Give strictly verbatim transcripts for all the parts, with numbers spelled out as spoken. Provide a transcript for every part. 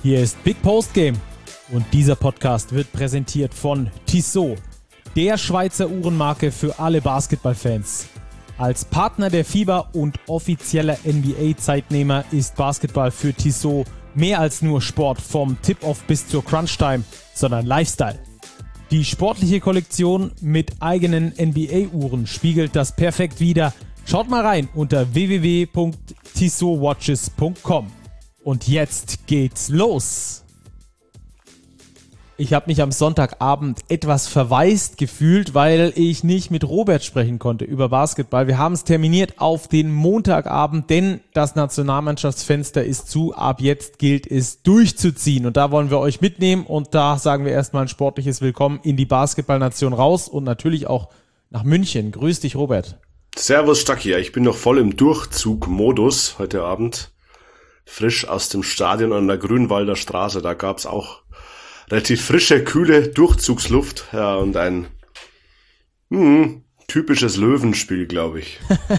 Hier ist Big Post Game und dieser Podcast wird präsentiert von Tissot, der Schweizer Uhrenmarke für alle Basketballfans. Als Partner der FIBA und offizieller N B A-Zeitnehmer ist Basketball für Tissot mehr als nur Sport vom Tip-Off bis zur Crunch-Time, sondern Lifestyle. Die sportliche Kollektion mit eigenen N B A-Uhren spiegelt das perfekt wider. Schaut mal rein unter w w w punkt tissot watches punkt com. Und jetzt geht's los. Ich habe mich am Sonntagabend etwas verwaist gefühlt, weil ich nicht mit Robert sprechen konnte über Basketball. Wir haben es terminiert auf den Montagabend, denn das Nationalmannschaftsfenster ist zu. Ab jetzt gilt es durchzuziehen und da wollen wir euch mitnehmen und da sagen wir erstmal ein sportliches Willkommen in die Basketballnation raus und natürlich auch nach München. Grüß dich, Robert. Servus, Stacki. Ich bin noch voll im Durchzug-Modus heute Abend. Frisch aus dem Stadion an der Grünwalder Straße. Da gab's auch relativ frische, kühle Durchzugsluft. Ja, und ein hm, typisches Löwenspiel, glaube ich.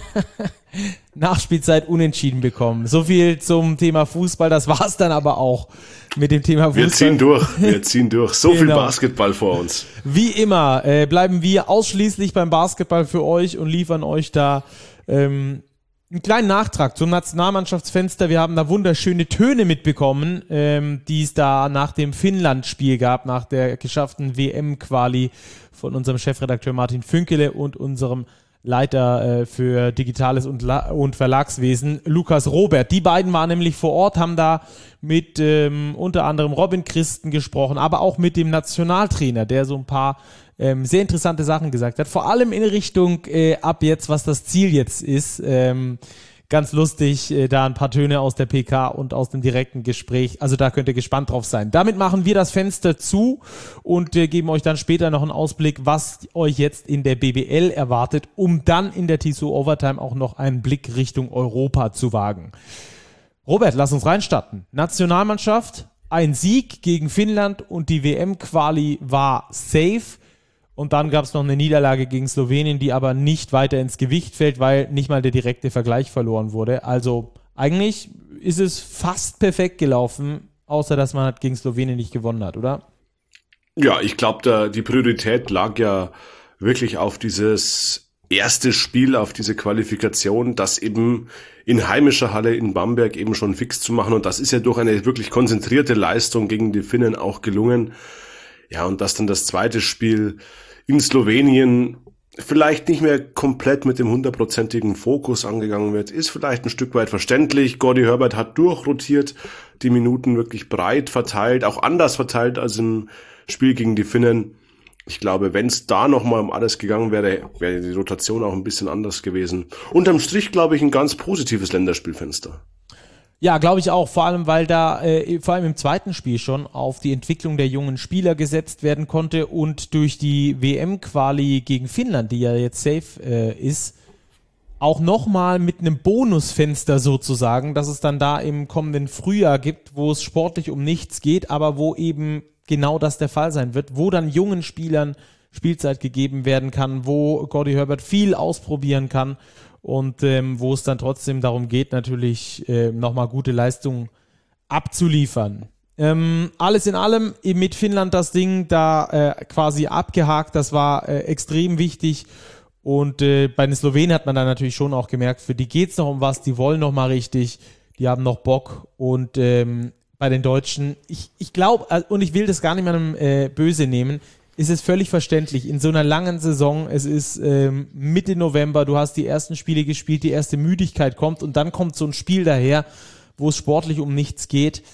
Nachspielzeit unentschieden bekommen. So viel zum Thema Fußball. Das war's dann aber auch mit dem Thema Fußball. Wir ziehen durch, wir ziehen durch. So genau. Viel Basketball vor uns. Wie immer äh, bleiben wir ausschließlich beim Basketball für euch und liefern euch da ähm, einen kleinen Nachtrag zum Nationalmannschaftsfenster. Wir haben da wunderschöne Töne mitbekommen, ähm, die es da nach dem Finnland-Spiel gab, nach der geschafften W M-Quali von unserem Chefredakteur Martin Fünkele und unserem Leiter äh, für Digitales und, La- und Verlagswesen, Lukas Robert. Die beiden waren nämlich vor Ort, haben da mit ähm, unter anderem Robin Christen gesprochen, aber auch mit dem Nationaltrainer, der so ein paar ähm, sehr interessante Sachen gesagt hat. Vor allem in Richtung äh, ab jetzt, was das Ziel jetzt ist. Ähm, ganz lustig, äh, da ein paar Töne aus der P K und aus dem direkten Gespräch. Also da könnt ihr gespannt drauf sein. Damit machen wir das Fenster zu und äh, geben euch dann später noch einen Ausblick, was euch jetzt in der B B L erwartet, um dann in der Tissot Overtime auch noch einen Blick Richtung Europa zu wagen. Robert, lass uns reinstarten. Nationalmannschaft, ein Sieg gegen Finnland und die W M-Quali war safe. Und dann gab es noch eine Niederlage gegen Slowenien, die aber nicht weiter ins Gewicht fällt, weil nicht mal der direkte Vergleich verloren wurde. Also eigentlich ist es fast perfekt gelaufen, außer dass man halt gegen Slowenien nicht gewonnen hat, oder? Ja, ich glaube, die Priorität lag ja wirklich auf dieses erste Spiel, auf diese Qualifikation, das eben in heimischer Halle in Bamberg eben schon fix zu machen. Und das ist ja durch eine wirklich konzentrierte Leistung gegen die Finnen auch gelungen. Ja, und dass dann das zweite Spiel in Slowenien vielleicht nicht mehr komplett mit dem hundertprozentigen Fokus angegangen wird, ist vielleicht ein Stück weit verständlich. Gordy Herbert hat durchrotiert, die Minuten wirklich breit verteilt, auch anders verteilt als im Spiel gegen die Finnen. Ich glaube, wenn es da nochmal um alles gegangen wäre, wäre die Rotation auch ein bisschen anders gewesen. Unterm Strich, glaube ich, ein ganz positives Länderspielfenster. Ja, glaube ich auch, vor allem, weil da äh, vor allem im zweiten Spiel schon auf die Entwicklung der jungen Spieler gesetzt werden konnte und durch die W M-Quali gegen Finnland, die ja jetzt safe äh, ist, auch nochmal mit einem Bonusfenster sozusagen, dass es dann da im kommenden Frühjahr gibt, wo es sportlich um nichts geht, aber wo eben genau das der Fall sein wird, wo dann jungen Spielern Spielzeit gegeben werden kann, wo Gordy Herbert viel ausprobieren kann. Und ähm, wo es dann trotzdem darum geht, natürlich äh, nochmal gute Leistungen abzuliefern. Ähm, alles in allem mit Finnland das Ding da äh, quasi abgehakt, das war äh, extrem wichtig. Und äh, bei den Slowenen hat man dann natürlich schon auch gemerkt, für die geht's noch um was, die wollen noch mal richtig, die haben noch Bock. Und ähm, bei den Deutschen, ich, ich glaube, äh, und ich will das gar nicht mehr äh, böse nehmen, ist es völlig verständlich, in so einer langen Saison, es ist ähm, Mitte November, du hast die ersten Spiele gespielt, die erste Müdigkeit kommt und dann kommt so ein Spiel daher, wo es sportlich um nichts geht.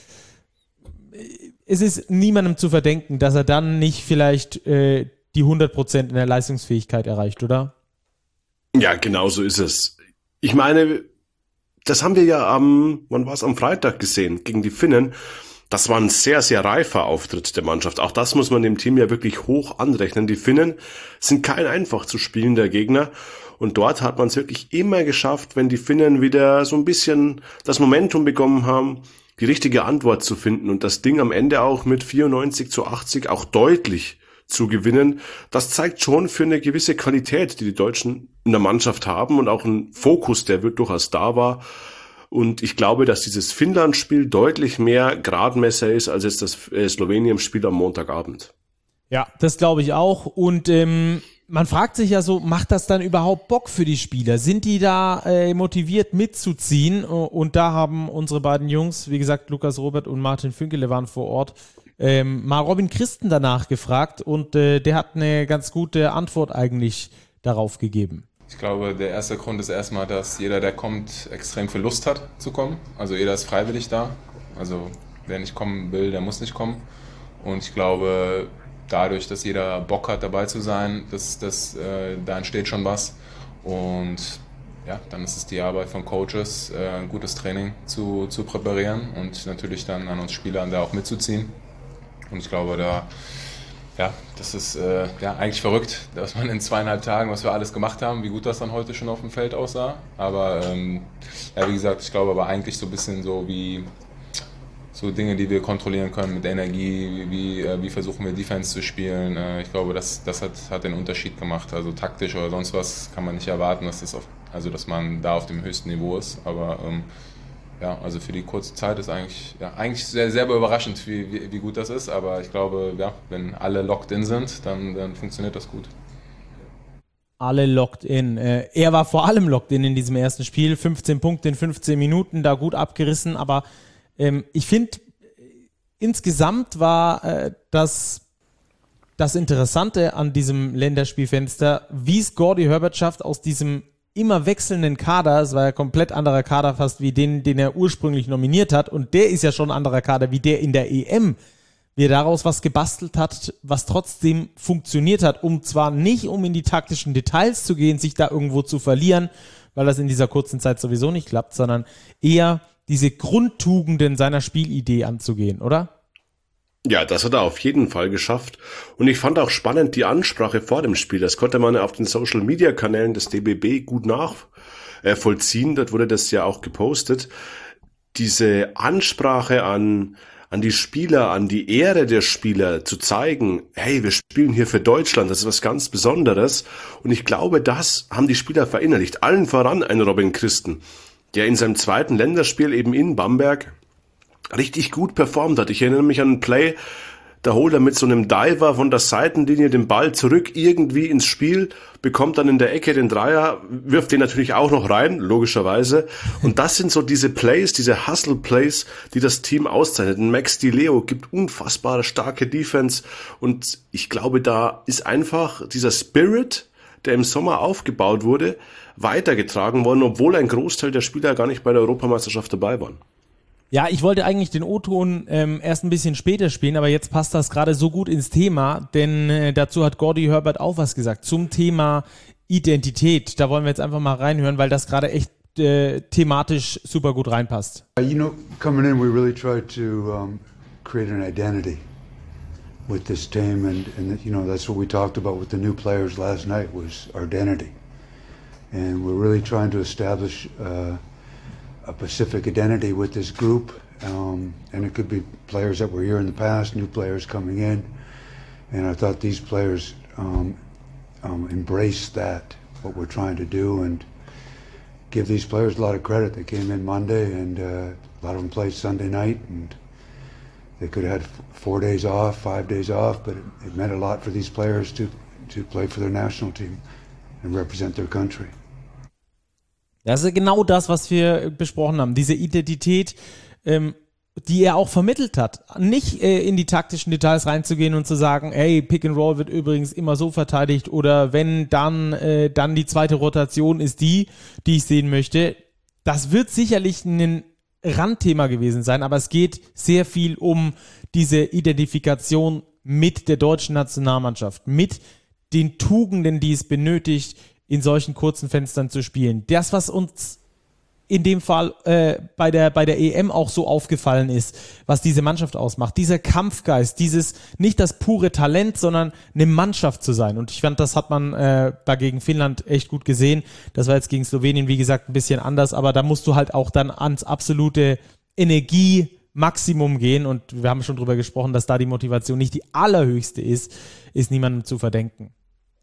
Es ist niemandem zu verdenken, dass er dann nicht vielleicht äh, die hundert Prozent in der Leistungsfähigkeit erreicht, oder? Ja, genau so ist es. Ich meine, das haben wir ja am, wann war es, am Freitag gesehen, gegen die Finnen. Das war ein sehr, sehr reifer Auftritt der Mannschaft. Auch das muss man dem Team ja wirklich hoch anrechnen. Die Finnen sind kein einfach zu spielender Gegner. Und dort hat man es wirklich immer geschafft, wenn die Finnen wieder so ein bisschen das Momentum bekommen haben, die richtige Antwort zu finden und das Ding am Ende auch mit vierundneunzig zu achtzig auch deutlich zu gewinnen. Das zeigt schon für eine gewisse Qualität, die die Deutschen in der Mannschaft haben und auch ein Fokus, der durchaus da war. Und ich glaube, dass dieses Finnland-Spiel deutlich mehr Gradmesser ist als jetzt das äh, Slowenien-Spiel am Montagabend. Ja, das glaube ich auch. Und ähm, man fragt sich ja so, macht das dann überhaupt Bock für die Spieler? Sind die da äh, motiviert mitzuziehen? Und da haben unsere beiden Jungs, wie gesagt, Lukas Robert und Martin Fünkele waren vor Ort, ähm, mal Robin Christen danach gefragt und äh, der hat eine ganz gute Antwort eigentlich darauf gegeben. Ich glaube, der erste Grund ist erstmal, dass jeder, der kommt, extrem viel Lust hat zu kommen. Also jeder ist freiwillig da. Also wer nicht kommen will, der muss nicht kommen. Und ich glaube, dadurch, dass jeder Bock hat, dabei zu sein, das, das, äh, da entsteht schon was. Und ja, dann ist es die Arbeit von Coaches, äh, ein gutes Training zu, zu präparieren und natürlich dann an uns Spielern da auch mitzuziehen. Und ich glaube, da Ja, das ist äh, ja, eigentlich verrückt, dass man in zweieinhalb Tagen, was wir alles gemacht haben, wie gut das dann heute schon auf dem Feld aussah. Aber ähm, ja, wie gesagt, ich glaube aber eigentlich so ein bisschen so wie so Dinge, die wir kontrollieren können mit Energie, wie, äh, wie versuchen wir Defense zu spielen. Äh, ich glaube, das, das hat, hat den Unterschied gemacht. Also taktisch oder sonst was kann man nicht erwarten, dass, das auf, also, dass man da auf dem höchsten Niveau ist. Aber ähm, ja, also für die kurze Zeit ist eigentlich, ja, eigentlich sehr, sehr überraschend, wie, wie, wie gut das ist. Aber ich glaube, ja, wenn alle locked in sind, dann, dann funktioniert das gut. Alle locked in. Äh, er war vor allem locked in in diesem ersten Spiel. fünfzehn Punkte in fünfzehn Minuten, da gut abgerissen. Aber ähm, ich finde, insgesamt war äh, das, das Interessante an diesem Länderspielfenster, wie es Gordy Herbert schafft, aus diesem immer wechselnden Kader, es war ja komplett anderer Kader fast wie den, den er ursprünglich nominiert hat, und der ist ja schon ein anderer Kader wie der in der E M, wie er daraus was gebastelt hat, was trotzdem funktioniert hat, um zwar nicht, um in die taktischen Details zu gehen, sich da irgendwo zu verlieren, weil das in dieser kurzen Zeit sowieso nicht klappt, sondern eher diese Grundtugenden seiner Spielidee anzugehen, oder? Ja, das hat er auf jeden Fall geschafft. Und ich fand auch spannend die Ansprache vor dem Spiel. Das konnte man auf den Social-Media-Kanälen des D B B gut nachvollziehen. Dort wurde das ja auch gepostet. Diese Ansprache an, an die Spieler, an die Ehre der Spieler zu zeigen, hey, wir spielen hier für Deutschland, das ist was ganz Besonderes. Und ich glaube, das haben die Spieler verinnerlicht. Allen voran ein Robin Christen, der in seinem zweiten Länderspiel eben in Bamberg richtig gut performt hat. Ich erinnere mich an einen Play, da holt er mit so einem Diver von der Seitenlinie den Ball zurück irgendwie ins Spiel, bekommt dann in der Ecke den Dreier, wirft den natürlich auch noch rein, logischerweise. Und das sind so diese Plays, diese Hustle-Plays, die das Team auszeichnet. Max Di Leo gibt unfassbare starke Defense und ich glaube, da ist einfach dieser Spirit, der im Sommer aufgebaut wurde, weitergetragen worden, obwohl ein Großteil der Spieler gar nicht bei der Europameisterschaft dabei waren. Ja, ich wollte eigentlich den O-Ton ähm, erst ein bisschen später spielen, aber jetzt passt das gerade so gut ins Thema, denn äh, dazu hat Gordy Herbert auch was gesagt, zum Thema Identität. Da wollen wir jetzt einfach mal reinhören, weil das gerade echt äh, thematisch super gut reinpasst. You know, coming in, we really tried to um, create an identity with this team, and, and you know, that's what we talked about with the new players last night, was our identity. And we're really trying to establish uh, a Pacific identity with this group, um, and it could be players that were here in the past, new players coming in, and I thought these players um, um, embraced that, what we're trying to do, and give these players a lot of credit. They came in Monday, and uh, a lot of them played Sunday night, and they could have had four days off, five days off, but it, it meant a lot for these players to, to play for their national team and represent their country. Das ist genau das, was wir besprochen haben. Diese Identität, ähm, die er auch vermittelt hat. Nicht äh, in die taktischen Details reinzugehen und zu sagen, hey, Pick and Roll wird übrigens immer so verteidigt oder wenn dann, äh, dann die zweite Rotation ist die, die ich sehen möchte. Das wird sicherlich ein Randthema gewesen sein, aber es geht sehr viel um diese Identifikation mit der deutschen Nationalmannschaft, mit den Tugenden, die es benötigt, in solchen kurzen Fenstern zu spielen. Das, was uns in dem Fall äh, bei der bei der E M auch so aufgefallen ist, was diese Mannschaft ausmacht, dieser Kampfgeist, dieses nicht das pure Talent, sondern eine Mannschaft zu sein. Und ich fand, das hat man äh, da gegen Finnland echt gut gesehen. Das war jetzt gegen Slowenien, wie gesagt, ein bisschen anders, aber da musst du halt auch dann ans absolute Energiemaximum gehen. Und wir haben schon drüber gesprochen, dass da die Motivation nicht die allerhöchste ist, ist niemandem zu verdenken.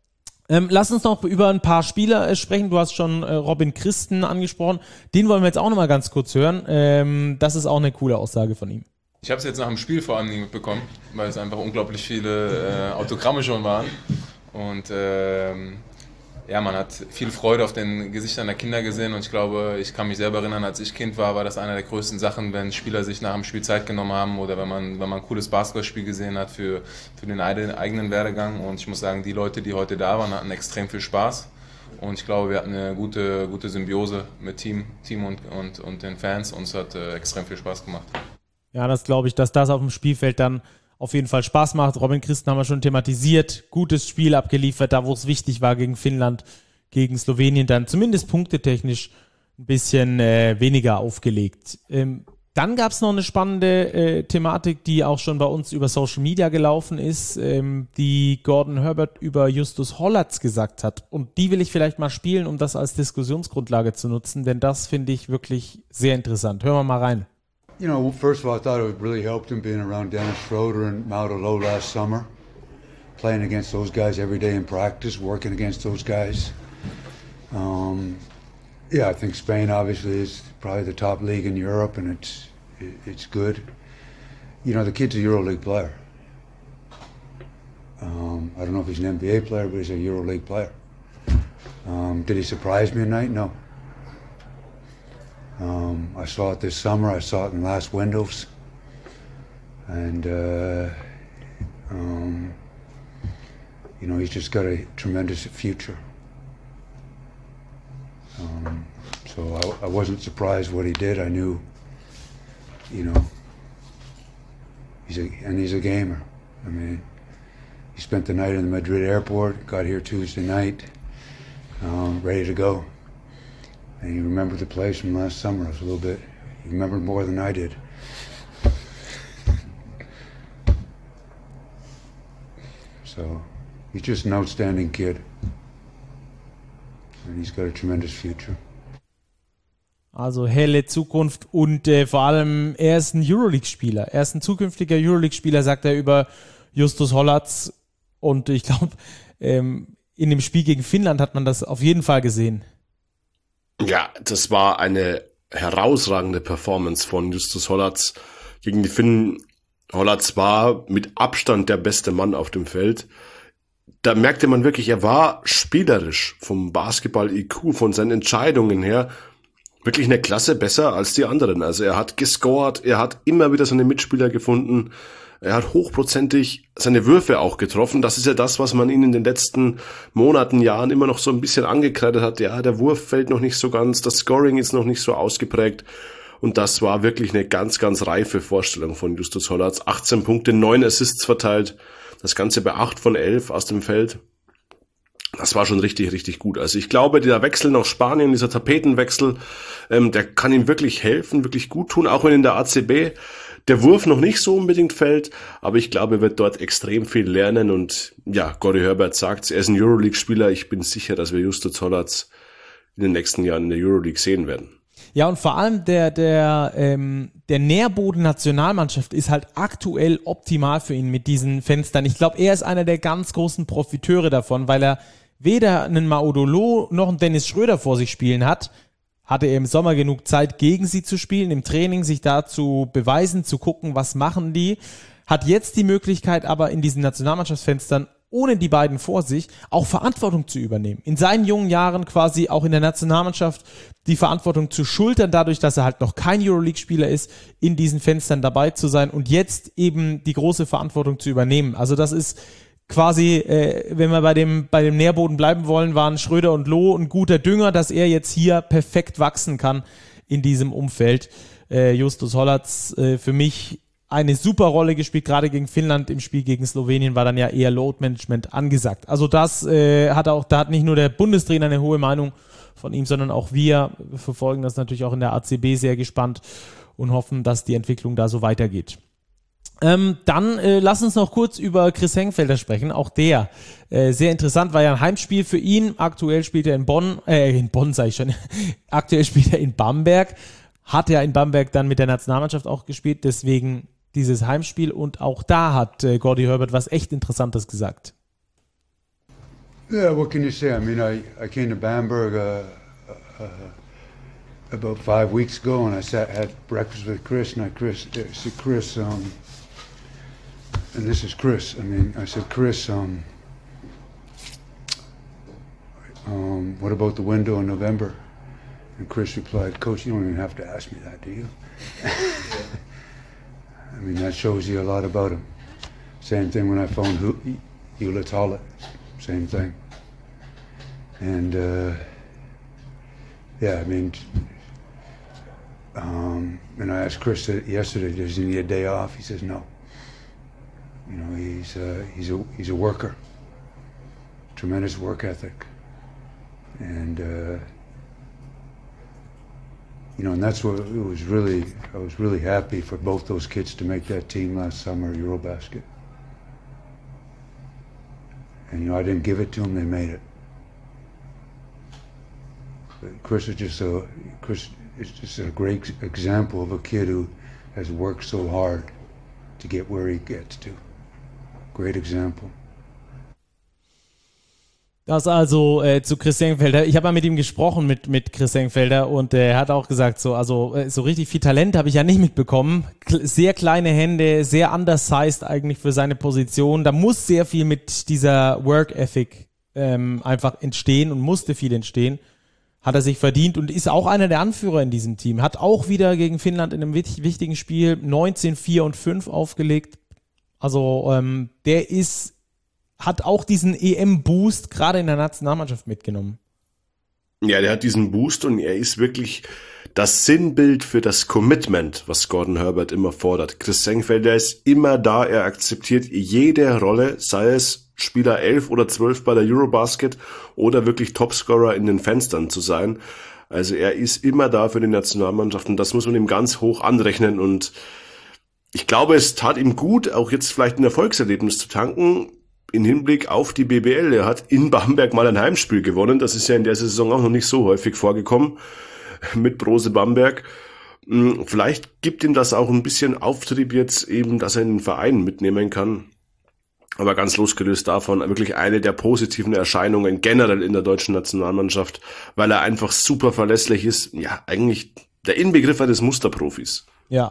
Ähm, lass uns noch über ein paar Spieler äh, sprechen. Du hast schon äh, Robin Christen angesprochen. Den wollen wir jetzt auch noch mal ganz kurz hören. Ähm, das ist auch eine coole Aussage von ihm. Ich habe es jetzt nach dem Spiel vor allem nicht mitbekommen, weil es einfach unglaublich viele äh, Autogramme schon waren. Und ähm, ja, man hat viel Freude auf den Gesichtern der Kinder gesehen. Und ich glaube, ich kann mich selber erinnern, als ich Kind war, war das eine der größten Sachen, wenn Spieler sich nach dem Spiel Zeit genommen haben oder wenn man, wenn man ein cooles Basketballspiel gesehen hat für, für den eigenen Werdegang. Und ich muss sagen, die Leute, die heute da waren, hatten extrem viel Spaß. Und ich glaube, wir hatten eine gute, gute Symbiose mit Team, Team und, und, und den Fans. Und es hat äh, extrem viel Spaß gemacht. Ja, das glaube ich, dass das auf dem Spielfeld dann auf jeden Fall Spaß macht. Robin Christen haben wir schon thematisiert. Gutes Spiel abgeliefert, da wo es wichtig war gegen Finnland, gegen Slowenien dann zumindest punktetechnisch ein bisschen äh, weniger aufgelegt. Ähm, dann gab es noch eine spannende äh, Thematik, die auch schon bei uns über Social Media gelaufen ist, ähm, die Gordon Herbert über Justus Hollatz gesagt hat. Und die will ich vielleicht mal spielen, um das als Diskussionsgrundlage zu nutzen, denn das finde ich wirklich sehr interessant. Hören wir mal rein. You know, first of all, I thought it really helped him being around Dennis Schroeder and Maudolo last summer, playing against those guys every day in practice, working against those guys. Um, yeah, I think Spain obviously is probably the top league in Europe, and it's it's good. You know, the kid's a EuroLeague player. Um, I don't know if he's an N B A player, but he's a EuroLeague player. Um, did he surprise me tonight? No. Um, I saw it this summer, I saw it in the last windows, and uh, um, you know, he's just got a tremendous future. Um, so I, I wasn't surprised what he did. I knew, you know, he's a, and he's a gamer. I mean, he spent the night in the Madrid airport, got here Tuesday night, um, ready to go. And he remembered the place from last summer. It was a little bit, he remembered more than I did. So, he's just an outstanding kid. And he's got a tremendous future. Also helle Zukunft und äh, vor allem, er ist ein Euroleague-Spieler. Er ist ein zukünftiger Euroleague-Spieler, sagt er über Justus Hollatz. Und ich glaube, ähm, in dem Spiel gegen Finnland hat man das auf jeden Fall gesehen. Ja, das war eine herausragende Performance von Justus Hollatz gegen die Finnen. Hollatz war mit Abstand der beste Mann auf dem Feld. Da merkte man wirklich, er war spielerisch vom Basketball-I Q, von seinen Entscheidungen her wirklich eine Klasse besser als die anderen. Also er hat gescored, er hat immer wieder seine Mitspieler gefunden. Er hat hochprozentig seine Würfe auch getroffen. Das ist ja das, was man ihn in den letzten Monaten, Jahren immer noch so ein bisschen angekreidet hat. Ja, der Wurf fällt noch nicht so ganz, das Scoring ist noch nicht so ausgeprägt. Und das war wirklich eine ganz, ganz reife Vorstellung von Justus Hollatz. achtzehn Punkte, neun Assists verteilt. Das Ganze bei acht von elf aus dem Feld. Das war schon richtig, richtig gut. Also ich glaube, dieser Wechsel nach Spanien, dieser Tapetenwechsel, ähm, der kann ihm wirklich helfen, wirklich gut tun, auch wenn in der A C B der Wurf noch nicht so unbedingt fällt, aber ich glaube, er wird dort extrem viel lernen und ja, Gordie Herbert sagt, er ist ein Euroleague-Spieler. Ich bin sicher, dass wir Justus Hollatz in den nächsten Jahren in der Euroleague sehen werden. Ja, und vor allem der, der, ähm, der Nährboden Nationalmannschaft ist halt aktuell optimal für ihn mit diesen Fenstern. Ich glaube, er ist einer der ganz großen Profiteure davon, weil er weder einen Maudolo noch einen Dennis Schröder vor sich spielen hat. Hatte er im Sommer genug Zeit, gegen sie zu spielen, im Training sich da zu beweisen, zu gucken, was machen die. Hat jetzt die Möglichkeit, aber in diesen Nationalmannschaftsfenstern, ohne die beiden vor sich, auch Verantwortung zu übernehmen. In seinen jungen Jahren quasi auch in der Nationalmannschaft die Verantwortung zu schultern, dadurch, dass er halt noch kein Euroleague-Spieler ist, in diesen Fenstern dabei zu sein und jetzt eben die große Verantwortung zu übernehmen. Also das ist quasi, äh, wenn wir bei dem bei dem Nährboden bleiben wollen, waren Schröder und Loh ein guter Dünger, dass er jetzt hier perfekt wachsen kann in diesem Umfeld. Äh, Justus Hollatz äh, für mich eine super Rolle gespielt, gerade gegen Finnland. Im Spiel gegen Slowenien war dann ja eher Load-Management angesagt. Also das äh, hat auch, da hat nicht nur der Bundestrainer eine hohe Meinung von ihm, sondern auch wir verfolgen das natürlich auch in der A C B sehr gespannt und hoffen, dass die Entwicklung da so weitergeht. Ähm, dann äh, lass uns noch kurz über Chris Hengfelder sprechen. Auch der äh, sehr interessant, war ja ein Heimspiel für ihn. Aktuell spielt er in Bonn, äh, in Bonn sage ich schon, aktuell spielt er in Bamberg. Hat ja in Bamberg dann mit der Nationalmannschaft auch gespielt, deswegen dieses Heimspiel. Und auch da hat äh, Gordie Herbert was echt Interessantes gesagt. Yeah, what can you say? I mean, I, I came to Bamberg uh, uh, about five weeks ago, and I sat had breakfast with Chris, and I Chris I said, Chris, um, and this is Chris. I mean, I said, Chris, um, um, what about the window in November? And Chris replied, Coach, you don't even have to ask me that, do you? I mean, that shows you a lot about him. Same thing when I phoned Hewlett Tollett. Same thing. And, uh, yeah, I mean, um, and I asked Chris yesterday, does he need a day off? He says no. You know, he's, uh, he's, a, he's a worker. Tremendous work ethic. And, uh, you know, and that's what it was really, I was really happy for both those kids to make that team last summer, Eurobasket. And, you know, I didn't give it to them, they made it. But Chris is just a, Chris is just a great example of a kid who has worked so hard to get where he gets to. Great example. Das also äh, zu Chris Senkfelder. Ich habe mal mit ihm gesprochen, mit, mit Chris Senkfelder, und äh, er hat auch gesagt, so, also äh, so richtig viel Talent habe ich ja nicht mitbekommen. K- sehr kleine Hände, sehr undersized eigentlich für seine Position. Da muss sehr viel mit dieser Work Ethic ähm, einfach entstehen und musste viel entstehen. Hat er sich verdient und ist auch einer der Anführer in diesem Team. Hat auch wieder gegen Finnland in einem wich- wichtigen Spiel neunzehn, vier und fünf aufgelegt. Also ähm, der ist hat auch diesen E M-Boost gerade in der Nationalmannschaft mitgenommen. Ja, der hat diesen Boost und er ist wirklich das Sinnbild für das Commitment, was Gordon Herbert immer fordert. Chris Senkfelder ist immer da, er akzeptiert jede Rolle, sei es Spieler elf oder zwölf bei der Eurobasket oder wirklich Topscorer in den Fenstern zu sein. Also er ist immer da für die Nationalmannschaft und das muss man ihm ganz hoch anrechnen und ich glaube, es tat ihm gut, auch jetzt vielleicht ein Erfolgserlebnis zu tanken, in Hinblick auf die B B L. Er hat in Bamberg mal ein Heimspiel gewonnen. Das ist ja in der Saison auch noch nicht so häufig vorgekommen mit Brose Bamberg. Vielleicht gibt ihm das auch ein bisschen Auftrieb jetzt eben, dass er in den Verein mitnehmen kann. Aber ganz losgelöst davon, wirklich eine der positiven Erscheinungen generell in der deutschen Nationalmannschaft, weil er einfach super verlässlich ist. Ja, eigentlich der Inbegriff eines Musterprofis. Ja.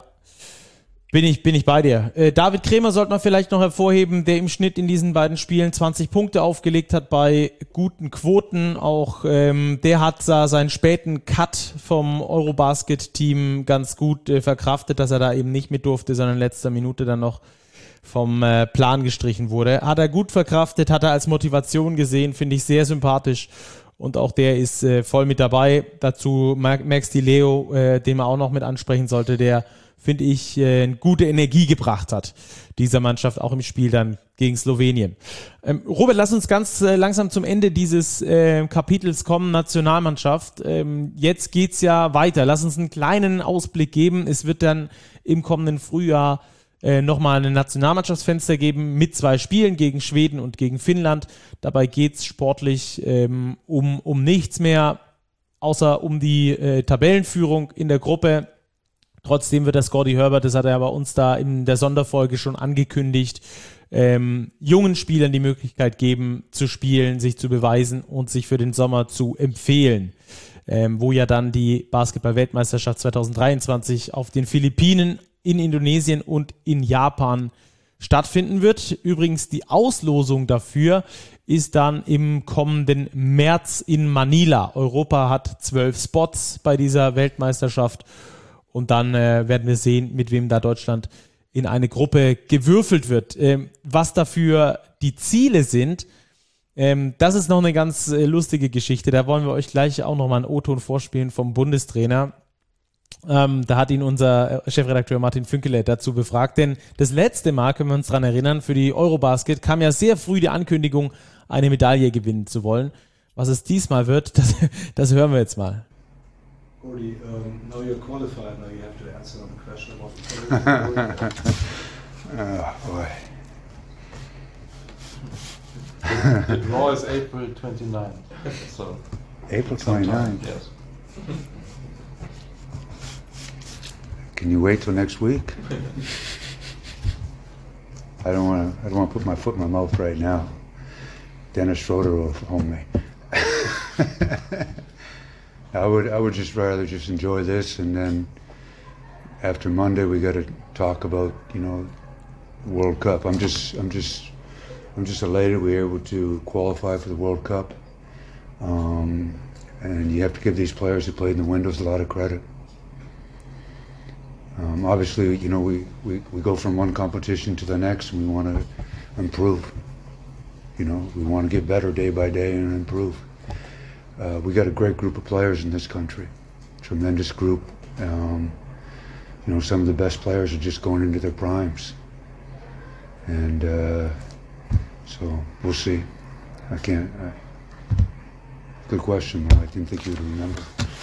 Bin ich, bin ich bei dir. Äh, David Krämer sollte man vielleicht noch hervorheben, der im Schnitt in diesen beiden Spielen zwanzig Punkte aufgelegt hat bei guten Quoten. Auch ähm, der hat da seinen späten Cut vom Eurobasket-Team ganz gut äh, verkraftet, dass er da eben nicht mit durfte, sondern in letzter Minute dann noch vom äh, Plan gestrichen wurde. Hat er gut verkraftet, hat er als Motivation gesehen, finde ich sehr sympathisch. Und auch der ist äh, voll mit dabei. Dazu Max Di Leo, äh, den man auch noch mit ansprechen sollte, der finde ich, äh, eine gute Energie gebracht hat, dieser Mannschaft, auch im Spiel dann gegen Slowenien. Ähm, Robert, lass uns ganz äh, langsam zum Ende dieses äh, Kapitels kommen, Nationalmannschaft. Ähm, jetzt geht's ja weiter. Lass uns einen kleinen Ausblick geben. Es wird dann im kommenden Frühjahr äh, nochmal ein Nationalmannschaftsfenster geben mit zwei Spielen gegen Schweden und gegen Finnland. Dabei geht's sportlich ähm, um, um nichts mehr, außer um die äh, Tabellenführung in der Gruppe. Trotzdem wird das Gordy Herbert, das hat er bei uns da in der Sonderfolge schon angekündigt, ähm, jungen Spielern die Möglichkeit geben, zu spielen, sich zu beweisen und sich für den Sommer zu empfehlen. Ähm, wo ja dann die Basketball-Weltmeisterschaft zwanzig dreiundzwanzig auf den Philippinen, in Indonesien und in Japan stattfinden wird. Übrigens die Auslosung dafür ist dann im kommenden März in Manila. Europa hat zwölf Spots bei dieser Weltmeisterschaft. Und dann äh, werden wir sehen, mit wem da Deutschland in eine Gruppe gewürfelt wird. Ähm, was dafür die Ziele sind, ähm, das ist noch eine ganz äh, lustige Geschichte. Da wollen wir euch gleich auch nochmal einen O-Ton vorspielen vom Bundestrainer. Ähm, da hat ihn unser Chefredakteur Martin Fünkele dazu befragt. Denn das letzte Mal, können wir uns daran erinnern, für die Eurobasket kam ja sehr früh die Ankündigung, eine Medaille gewinnen zu wollen. Was es diesmal wird, das, das hören wir jetzt mal. Gordy, um, now you're qualified, now you have to answer the question about the Oh, boy. The draw is April twenty-ninth. So April twenty-ninth? Yes. Can you wait till next week? I don't want to. I don't want to put my foot in my mouth right now. Dennis Schroeder will home me. I would I would just rather just enjoy this, and then after Monday we got to talk about, you know, World Cup. I'm just I'm just I'm just elated we were able to qualify for the World Cup, um, and you have to give these players who played in the windows a lot of credit. Um, obviously, you know, we, we, we go from one competition to the next, and we want to improve. You know, we want to get better day by day and improve. Uh, we got a great group of players in this country, tremendous group. Um, you know, some of the best players are just going into their primes. And uh, so we'll see. I can't. I, good question, though. I didn't think you'd remember.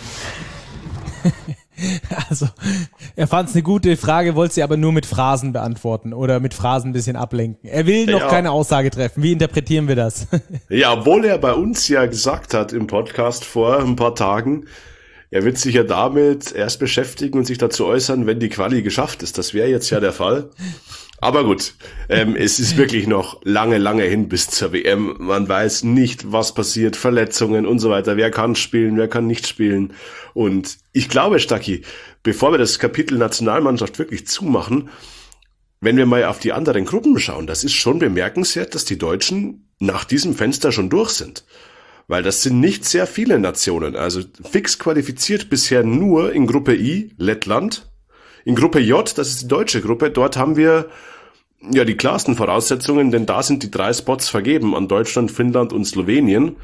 Also, er fand es eine gute Frage, wollte sie aber nur mit Phrasen beantworten oder mit Phrasen ein bisschen ablenken. Er will noch ja. keine Aussage treffen. Wie interpretieren wir das? Ja, obwohl er bei uns ja gesagt hat im Podcast vor ein paar Tagen, er wird sich ja damit erst beschäftigen und sich dazu äußern, wenn die Quali geschafft ist. Das wäre jetzt ja der Fall. Aber gut, ähm, es ist wirklich noch lange, lange hin bis zur W M. Man weiß nicht, was passiert, Verletzungen und so weiter. Wer kann spielen, wer kann nicht spielen. Und ich glaube, Stacki, bevor wir das Kapitel Nationalmannschaft wirklich zumachen, wenn wir mal auf die anderen Gruppen schauen, das ist schon bemerkenswert, dass die Deutschen nach diesem Fenster schon durch sind. Weil das sind nicht sehr viele Nationen. Also fix qualifiziert bisher nur in Gruppe I, Lettland. In Gruppe J, das ist die deutsche Gruppe, dort haben wir ja die klarsten Voraussetzungen, denn da sind die drei Spots vergeben an Deutschland, Finnland und Slowenien.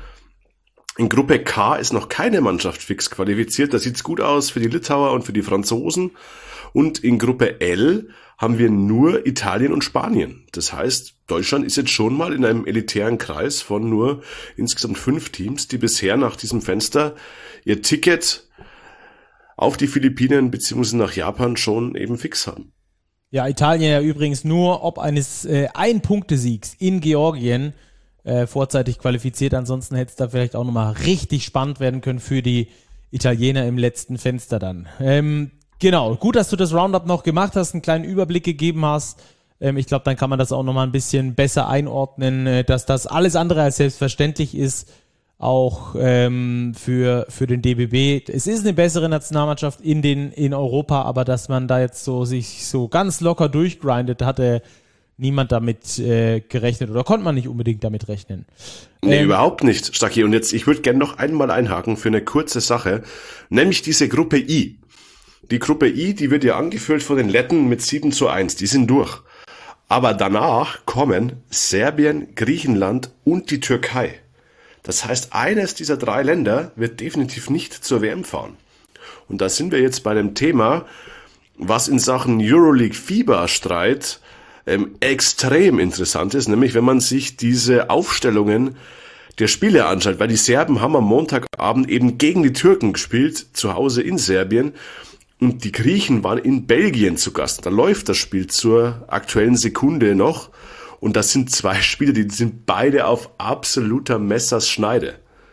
In Gruppe K ist noch keine Mannschaft fix qualifiziert, da sieht's gut aus für die Litauer und für die Franzosen. Und in Gruppe L haben wir nur Italien und Spanien. Das heißt, Deutschland ist jetzt schon mal in einem elitären Kreis von nur insgesamt fünf Teams, die bisher nach diesem Fenster ihr Ticket auf die Philippinen bzw. nach Japan schon eben fix haben. Ja, Italien ja übrigens nur ob eines äh, Ein-Punkte-Siegs in Georgien äh, vorzeitig qualifiziert. Ansonsten hätte es da vielleicht auch nochmal richtig spannend werden können für die Italiener im letzten Fenster dann. Ähm, genau, gut, dass du das Roundup noch gemacht hast, einen kleinen Überblick gegeben hast. Ähm, ich glaube, dann kann man das auch nochmal ein bisschen besser einordnen, äh, dass das alles andere als selbstverständlich ist. Auch ähm, für für den D B B. Es ist eine bessere Nationalmannschaft in den in Europa, aber dass man da jetzt so sich so ganz locker durchgrindet, hatte niemand damit äh, gerechnet oder konnte man nicht unbedingt damit rechnen. Nee, ähm, überhaupt nicht, Stacki. Und jetzt, ich würde gerne noch einmal einhaken für eine kurze Sache, nämlich diese Gruppe I. Die Gruppe I, die wird ja angefüllt von den Letten mit sieben zu eins, die sind durch. Aber danach kommen Serbien, Griechenland und die Türkei. Das heißt, eines dieser drei Länder wird definitiv nicht zur W M fahren. Und da sind wir jetzt bei dem Thema, was in Sachen Euroleague-Fieberstreit ähm, extrem interessant ist, nämlich wenn man sich diese Aufstellungen der Spiele anschaut, weil die Serben haben am Montagabend eben gegen die Türken gespielt, zu Hause in Serbien, und die Griechen waren in Belgien zu Gast. Da läuft das Spiel zur aktuellen Sekunde noch. Und das sind zwei Spieler, die sind beide auf absoluter Messerschneide.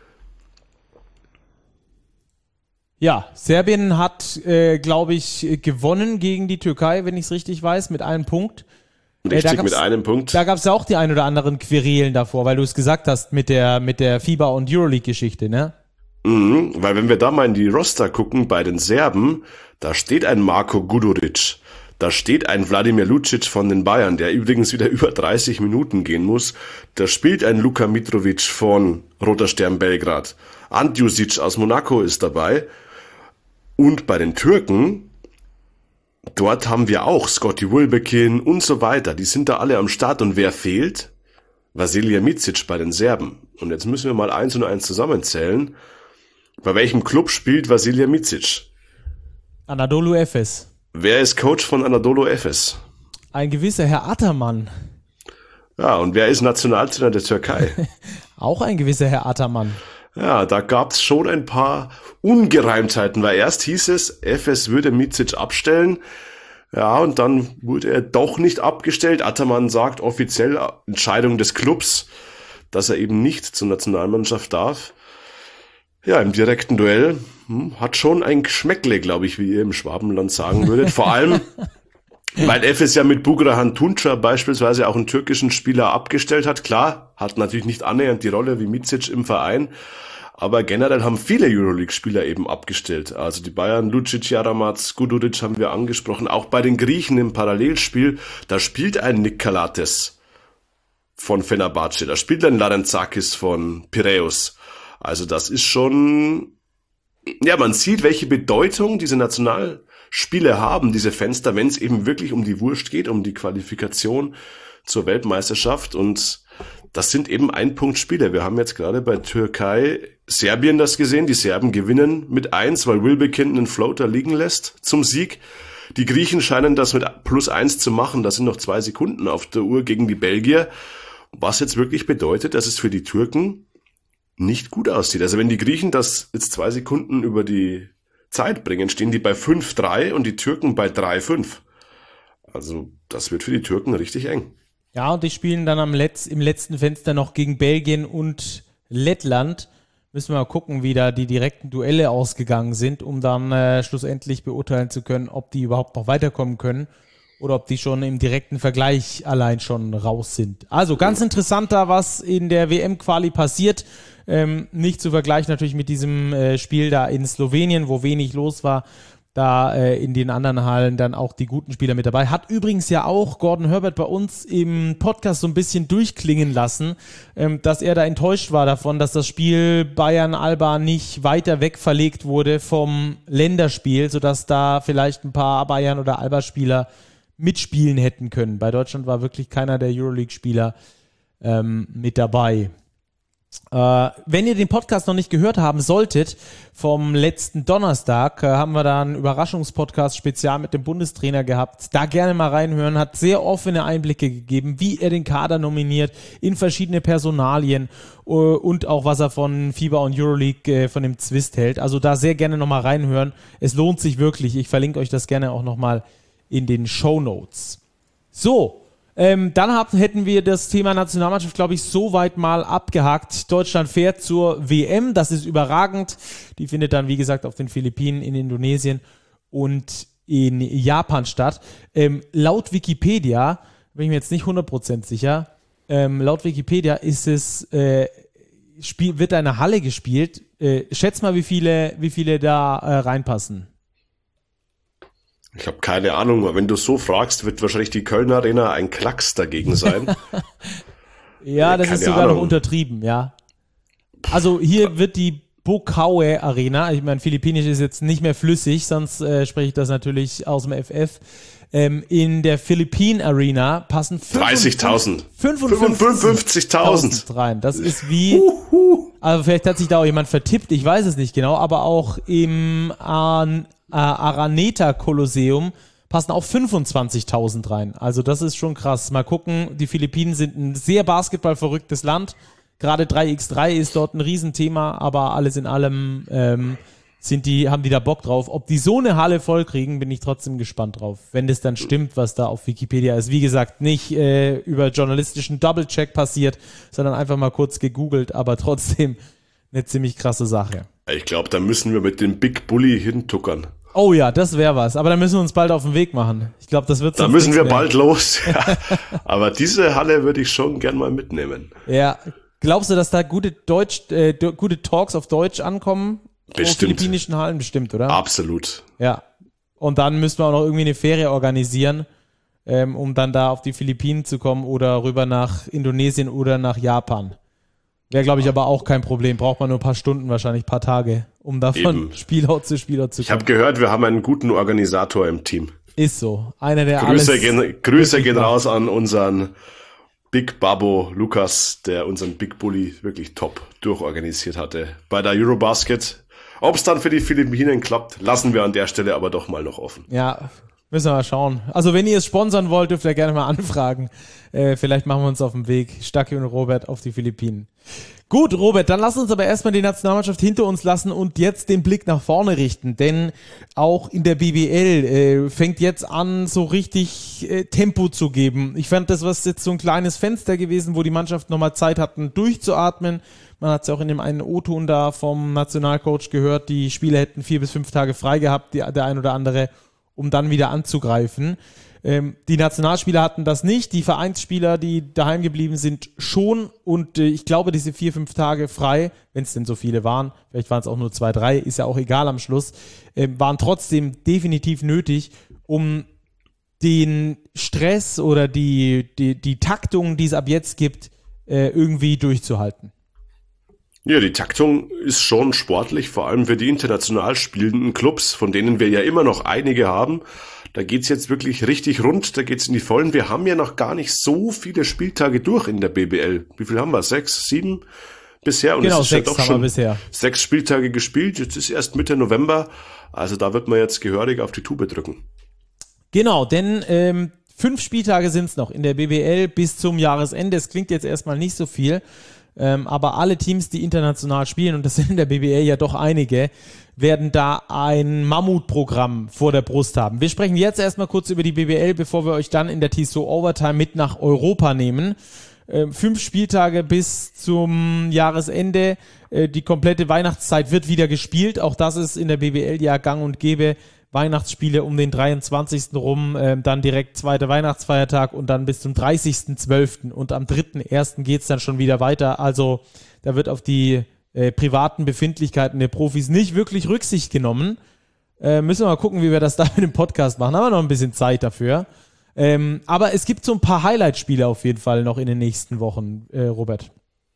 Ja, Serbien hat, äh, glaube ich, gewonnen gegen die Türkei, wenn ich es richtig weiß, mit einem Punkt. Richtig, äh, mit einem Punkt. Da gab es ja auch die ein oder anderen Querelen davor, weil du es gesagt hast mit der mit der FIBA- und Euroleague-Geschichte, ne? Mhm, weil wenn wir da mal in die Roster gucken, bei den Serben, da steht ein Marko Guduric. Da steht ein Wladimir Lucic von den Bayern, der übrigens wieder über dreißig Minuten gehen muss. Da spielt ein Luka Mitrovic von Roter Stern Belgrad. Andjusic aus Monaco ist dabei. Und bei den Türken, dort haben wir auch Scotty Wilbekin und so weiter. Die sind da alle am Start. Und wer fehlt? Vasilija Micic bei den Serben. Und jetzt müssen wir mal eins und eins zusammenzählen. Bei welchem Club spielt Vasilija Micic? Anadolu Efes. Wer ist Coach von Anadolu Efes? Ein gewisser Herr Ataman. Ja, und wer ist Nationaltrainer der Türkei? Auch ein gewisser Herr Ataman. Ja, da gab's schon ein paar Ungereimtheiten, weil erst hieß es, Efes würde Micic abstellen. Ja, und dann wurde er doch nicht abgestellt. Ataman sagt offiziell, Entscheidung des Clubs, dass er eben nicht zur Nationalmannschaft darf. Ja, im direkten Duell hm, hat schon ein Geschmäckle, glaube ich, wie ihr im Schwabenland sagen würdet. Vor allem, Weil F es ja mit Bugrahan Tunca beispielsweise auch einen türkischen Spieler abgestellt hat. Klar, hat natürlich nicht annähernd die Rolle wie Micic im Verein, aber generell haben viele Euroleague-Spieler eben abgestellt. Also die Bayern, Lucic, Yaramaz, Guduric haben wir angesprochen. Auch bei den Griechen im Parallelspiel, da spielt ein Nick Kalates von Fenerbahce, da spielt ein Larenzakis von Piräus. Also das ist schon, ja, man sieht, welche Bedeutung diese Nationalspiele haben, diese Fenster, wenn es eben wirklich um die Wurst geht, um die Qualifikation zur Weltmeisterschaft. Und das sind eben Ein-Punkt-Spiele. Wir haben jetzt gerade bei Türkei, Serbien das gesehen. Die Serben gewinnen mit eins, weil Wilbekin einen Floater liegen lässt zum Sieg. Die Griechen scheinen das mit plus eins zu machen. Da sind noch zwei Sekunden auf der Uhr gegen die Belgier. Was jetzt wirklich bedeutet, dass es für die Türken nicht gut aussieht. Also wenn die Griechen das jetzt zwei Sekunden über die Zeit bringen, stehen die bei fünf drei und die Türken bei drei fünf. Also das wird für die Türken richtig eng. Ja, und die spielen dann am Letz-, im letzten Fenster noch gegen Belgien und Lettland. Müssen wir mal gucken, wie da die direkten Duelle ausgegangen sind, um dann äh, schlussendlich beurteilen zu können, ob die überhaupt noch weiterkommen können oder ob die schon im direkten Vergleich allein schon raus sind. Also ganz interessant da, was in der W M-Quali passiert. Ähm, nicht zu vergleichen natürlich mit diesem äh, Spiel da in Slowenien, wo wenig los war. Da äh, in den anderen Hallen dann auch die guten Spieler mit dabei. Hat übrigens ja auch Gordon Herbert bei uns im Podcast so ein bisschen durchklingen lassen, ähm, dass er da enttäuscht war davon, dass das Spiel Bayern-Alba nicht weiter weg verlegt wurde vom Länderspiel, sodass da vielleicht ein paar Bayern- oder Alba-Spieler mitspielen hätten können. Bei Deutschland war wirklich keiner der Euroleague-Spieler ähm, mit dabei. Äh, wenn ihr den Podcast noch nicht gehört haben solltet, vom letzten Donnerstag äh, haben wir da einen Überraschungspodcast spezial mit dem Bundestrainer gehabt. Da gerne mal reinhören, hat sehr offene Einblicke gegeben, wie er den Kader nominiert, in verschiedene Personalien äh, und auch was er von FIBA und Euroleague äh, von dem Zwist hält. Also da sehr gerne nochmal reinhören. Es lohnt sich wirklich. Ich verlinke euch das gerne auch nochmal in den Shownotes. So. Ähm, dann hab, hätten wir das Thema Nationalmannschaft, glaube ich, soweit mal abgehakt. Deutschland fährt zur W M, das ist überragend. Die findet dann, wie gesagt, auf den Philippinen, in Indonesien und in Japan statt. Ähm, laut Wikipedia, bin ich mir jetzt nicht hundert Prozent sicher, ähm, laut Wikipedia ist es, äh, spiel, wird eine Halle gespielt. Äh, schätz mal, wie viele, wie viele da äh, reinpassen. Ich habe keine Ahnung, aber wenn du so fragst, wird wahrscheinlich die Kölner Arena ein Klacks dagegen sein. Ja, das keine ist sogar Ahnung. noch untertrieben, ja. Also hier wird die Bocaue Arena, ich meine, Philippinisch ist jetzt nicht mehr flüssig, sonst äh, spreche ich das natürlich aus dem F F. Ähm, in der Philippine Arena passen dreißigtausend. fünfundfünfzigtausend rein. Das ist wie, also vielleicht hat sich da auch jemand vertippt, ich weiß es nicht genau, aber auch im An Äh, Araneta Kolosseum passen auch fünfundzwanzigtausend rein. Also das ist schon krass. Mal gucken, die Philippinen sind ein sehr basketballverrücktes Land. Gerade drei gegen drei ist dort ein Riesenthema, aber alles in allem ähm, sind die, haben die da Bock drauf. Ob die so eine Halle voll kriegen, bin ich trotzdem gespannt drauf. Wenn das dann stimmt, was da auf Wikipedia ist. Wie gesagt, nicht äh, über journalistischen Double-Check passiert, sondern einfach mal kurz gegoogelt, aber trotzdem eine ziemlich krasse Sache. Ich glaube, da müssen wir mit dem Big Bully hintuckern. Oh ja, das wäre was. Aber da müssen wir uns bald auf den Weg machen. Ich glaube, das wird so. Da müssen wir bald los. Ja. Aber diese Halle würde ich schon gern mal mitnehmen. Ja. Glaubst du, dass da gute Deutsch, äh, gute Talks auf Deutsch ankommen? Bestimmt. Auf philippinischen Hallen bestimmt, oder? Absolut. Ja. Und dann müssen wir auch noch irgendwie eine Ferie organisieren, ähm, um dann da auf die Philippinen zu kommen oder rüber nach Indonesien oder nach Japan. Wäre, glaube ich, aber auch kein Problem. Braucht man nur ein paar Stunden, wahrscheinlich ein paar Tage, um da von Eben. Spielort zu Spielort zu kommen. Ich habe gehört, wir haben einen guten Organisator im Team. Ist so. Einer, der Grüße alles gehen, Grüße gehen raus an unseren Big Babo Lukas, der unseren Big Bully wirklich top durchorganisiert hatte bei der Eurobasket. Ob es dann für die Philippinen klappt, lassen wir an der Stelle aber doch mal noch offen. Ja, müssen wir mal schauen. Also wenn ihr es sponsern wollt, dürft ihr gerne mal anfragen. Äh, vielleicht machen wir uns auf den Weg, Stacki und Robert, auf die Philippinen. Gut, Robert, dann lass uns aber erstmal die Nationalmannschaft hinter uns lassen und jetzt den Blick nach vorne richten, denn auch in der B B L äh, fängt jetzt an, so richtig äh, Tempo zu geben. Ich fand, das war jetzt so ein kleines Fenster gewesen, wo die Mannschaften nochmal Zeit hatten, durchzuatmen. Man hat es ja auch in dem einen O-Ton da vom Nationalcoach gehört, die Spieler hätten vier bis fünf Tage frei gehabt, die, der ein oder andere, um dann wieder anzugreifen. Ähm, die Nationalspieler hatten das nicht, die Vereinsspieler, die daheim geblieben sind, schon. Und äh, ich glaube, diese vier, fünf Tage frei, wenn es denn so viele waren, vielleicht waren es auch nur zwei, drei, ist ja auch egal am Schluss, äh, waren trotzdem definitiv nötig, um den Stress oder die, die, die Taktung, die es ab jetzt gibt, äh, irgendwie durchzuhalten. Ja, die Taktung ist schon sportlich, vor allem für die international spielenden Clubs, von denen wir ja immer noch einige haben. Da geht's jetzt wirklich richtig rund, da geht's in die Vollen. Wir haben ja noch gar nicht so viele Spieltage durch in der B B L. Wie viel haben wir? Sechs, sieben bisher? Und genau, es ist sechs ja doch haben schon wir bisher. Sechs Spieltage gespielt, jetzt ist erst Mitte November. Also da wird man jetzt gehörig auf die Tube drücken. Genau, denn ähm, fünf Spieltage sind's noch in der B B L bis zum Jahresende. Es klingt jetzt erstmal nicht so viel, ähm, aber alle Teams, die international spielen, und das sind in der B B L ja doch einige, werden da ein Mammutprogramm vor der Brust haben. Wir sprechen jetzt erstmal kurz über die B B L, bevor wir euch dann in der Tissot Overtime mit nach Europa nehmen. Äh, fünf Spieltage bis zum Jahresende. Äh, die komplette Weihnachtszeit wird wieder gespielt. Auch das ist in der B B L ja gang und gäbe. Weihnachtsspiele um den dreiundzwanzigsten rum, äh, dann direkt zweiter Weihnachtsfeiertag und dann bis zum dreißigsten zwölften Und am dritten ersten geht's dann schon wieder weiter. Also da wird auf die äh, privaten Befindlichkeiten der Profis nicht wirklich Rücksicht genommen. Äh, müssen wir mal gucken, wie wir das da mit dem Podcast machen. Haben wir noch ein bisschen Zeit dafür. Ähm, aber es gibt so ein paar Highlight-Spiele auf jeden Fall noch in den nächsten Wochen, äh, Robert.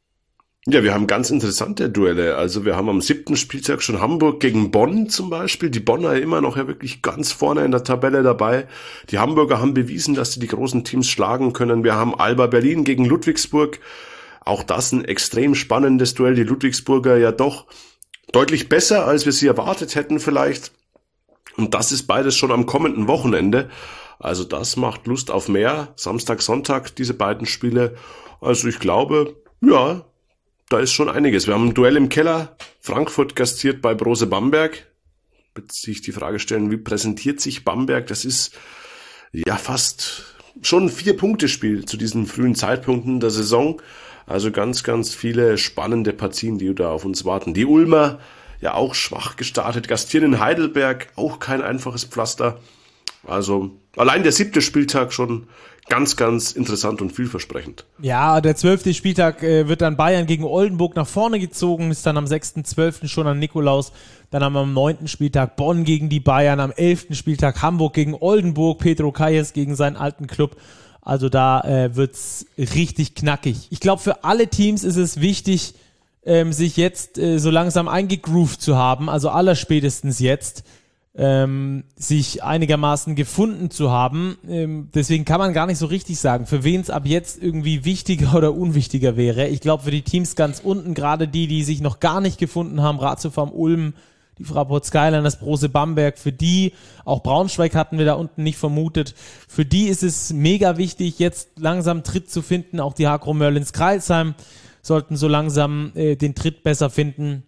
Ja, wir haben ganz interessante Duelle. Also wir haben am siebten Spieltag schon Hamburg gegen Bonn zum Beispiel. Die Bonner immer noch ja wirklich ganz vorne in der Tabelle dabei. Die Hamburger haben bewiesen, dass sie die großen Teams schlagen können. Wir haben Alba Berlin gegen Ludwigsburg. Auch das ein extrem spannendes Duell. Die Ludwigsburger ja doch deutlich besser, als wir sie erwartet hätten vielleicht. Und das ist beides schon am kommenden Wochenende. Also das macht Lust auf mehr. Samstag, Sonntag, diese beiden Spiele. Also ich glaube, ja, da ist schon einiges. Wir haben ein Duell im Keller. Frankfurt gastiert bei Brose Bamberg. Wird sich die Frage stellen, wie präsentiert sich Bamberg? Das ist ja fast schon ein Vier-Punkte-Spiel zu diesen frühen Zeitpunkten der Saison. Also ganz, ganz viele spannende Partien, die da auf uns warten. Die Ulmer ja auch schwach gestartet. Gastieren in Heidelberg, auch kein einfaches Pflaster. Also allein der siebte Spieltag schon ganz, ganz interessant und vielversprechend. Ja, der zwölfte Spieltag äh, wird dann Bayern gegen Oldenburg nach vorne gezogen, ist dann am sechsten zwölften schon an Nikolaus. Dann haben wir am neunten Spieltag Bonn gegen die Bayern, am elften Spieltag Hamburg gegen Oldenburg, Petro Kayes gegen seinen alten Club. Also da äh, wird's richtig knackig. Ich glaube, für alle Teams ist es wichtig, ähm, sich jetzt äh, so langsam eingegroovt zu haben, also allerspätestens jetzt. Ähm, sich einigermaßen gefunden zu haben. Ähm, deswegen kann man gar nicht so richtig sagen, für wen es ab jetzt irgendwie wichtiger oder unwichtiger wäre. Ich glaube, für die Teams ganz unten, gerade die, die sich noch gar nicht gefunden haben, Ratiofarm Ulm, die Fraport Skyline, das Brose Bamberg, für die, auch Braunschweig hatten wir da unten nicht vermutet, für die ist es mega wichtig, jetzt langsam Tritt zu finden. Auch die Hakro Merlins Kreilsheim sollten so langsam äh, den Tritt besser finden.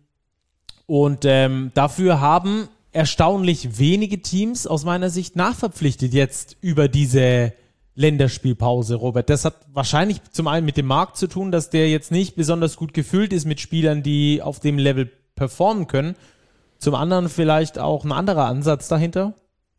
Und ähm, dafür haben erstaunlich wenige Teams aus meiner Sicht nachverpflichtet jetzt über diese Länderspielpause, Robert. Das hat wahrscheinlich zum einen mit dem Markt zu tun, dass der jetzt nicht besonders gut gefüllt ist mit Spielern, die auf dem Level performen können. Zum anderen vielleicht auch ein anderer Ansatz dahinter?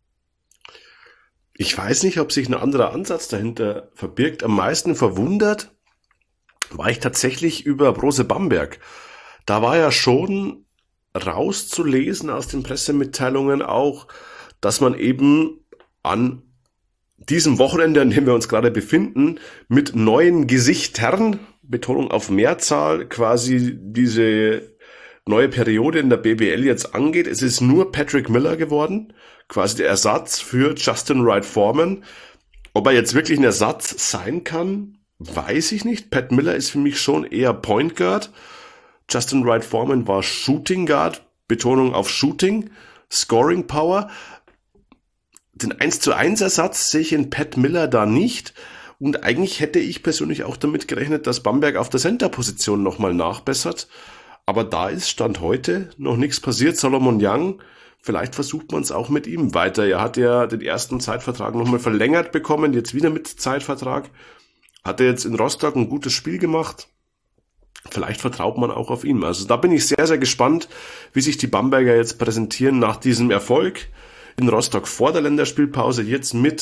Ich weiß nicht, ob sich ein anderer Ansatz dahinter verbirgt. Am meisten verwundert war ich tatsächlich über Brose Bamberg. Da war ja schon rauszulesen aus den Pressemitteilungen auch, dass man eben an diesem Wochenende, an dem wir uns gerade befinden, mit neuen Gesichtern, Betonung auf Mehrzahl, quasi diese neue Periode in der B B L jetzt angeht. Es ist nur Patrick Miller geworden, quasi der Ersatz für Justin Wright Foreman. Ob er jetzt wirklich ein Ersatz sein kann, weiß ich nicht. Pat Miller ist für mich schon eher Point Guard. Justin Wright Foreman war Shooting Guard, Betonung auf Shooting, Scoring Power. Den eins zu eins Ersatz sehe ich in Pat Miller da nicht. Und eigentlich hätte ich persönlich auch damit gerechnet, dass Bamberg auf der Center-Position nochmal nachbessert. Aber da ist Stand heute noch nichts passiert. Solomon Young, vielleicht versucht man es auch mit ihm weiter. Er hat ja den ersten Zeitvertrag nochmal verlängert bekommen, jetzt wieder mit Zeitvertrag. Hat er jetzt in Rostock ein gutes Spiel gemacht. Vielleicht vertraut man auch auf ihn. Also da bin ich sehr, sehr gespannt, wie sich die Bamberger jetzt präsentieren nach diesem Erfolg in Rostock vor der Länderspielpause, jetzt mit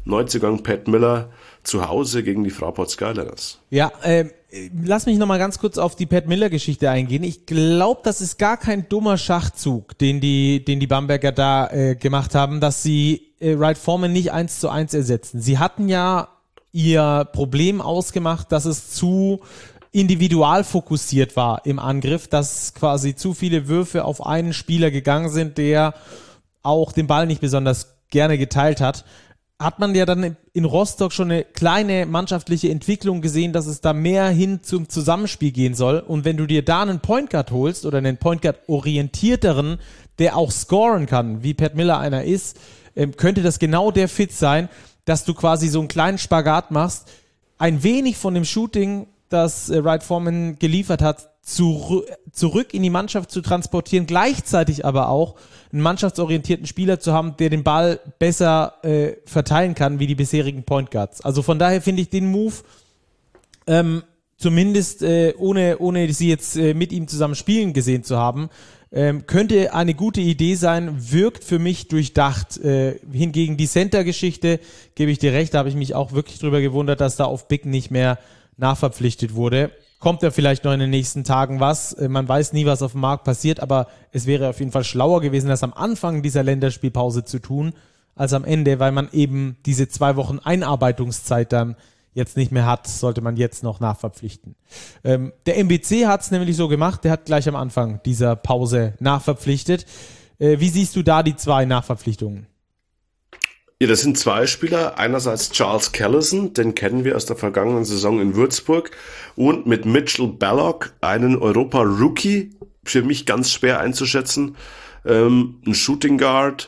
Neuzugang Pat Miller zu Hause gegen die Fraport Skyliners. Ja, äh, lass mich nochmal ganz kurz auf die Pat Miller-Geschichte eingehen. Ich glaube, das ist gar kein dummer Schachzug, den die, den die Bamberger da äh, gemacht haben, dass sie äh, Wright Foreman nicht eins zu eins ersetzen. Sie hatten ja ihr Problem ausgemacht, dass es zu individual fokussiert war im Angriff, dass quasi zu viele Würfe auf einen Spieler gegangen sind, der auch den Ball nicht besonders gerne geteilt hat. Hat man ja dann in Rostock schon eine kleine mannschaftliche Entwicklung gesehen, dass es da mehr hin zum Zusammenspiel gehen soll. Und wenn du dir da einen Point Guard holst oder einen Point Guard orientierteren, der auch scoren kann, wie Pat Miller einer ist, könnte das genau der Fit sein, dass du quasi so einen kleinen Spagat machst, ein wenig von dem Shooting, das äh, Wright Foreman geliefert hat, zu, zurück in die Mannschaft zu transportieren, gleichzeitig aber auch einen mannschaftsorientierten Spieler zu haben, der den Ball besser äh, verteilen kann, wie die bisherigen Point Guards. Also von daher finde ich den Move, ähm, zumindest äh, ohne, ohne sie jetzt äh, mit ihm zusammen spielen gesehen zu haben, ähm, könnte eine gute Idee sein, wirkt für mich durchdacht. Äh, hingegen die Center-Geschichte, gebe ich dir recht, da habe ich mich auch wirklich drüber gewundert, dass da auf Big nicht mehr nachverpflichtet wurde. Kommt ja vielleicht noch in den nächsten Tagen was. Man weiß nie, was auf dem Markt passiert, aber es wäre auf jeden Fall schlauer gewesen, das am Anfang dieser Länderspielpause zu tun, als am Ende, weil man eben diese zwei Wochen Einarbeitungszeit dann jetzt nicht mehr hat, sollte man jetzt noch nachverpflichten. Ähm, der M B C hat es nämlich so gemacht, der hat gleich am Anfang dieser Pause nachverpflichtet. Äh, wie siehst du da die zwei Nachverpflichtungen? Ja, das sind zwei Spieler. Einerseits Charles Callison, den kennen wir aus der vergangenen Saison in Würzburg. Und mit Mitchell Ballock, einen Europa-Rookie, für mich ganz schwer einzuschätzen. Ähm, ein Shooting Guard.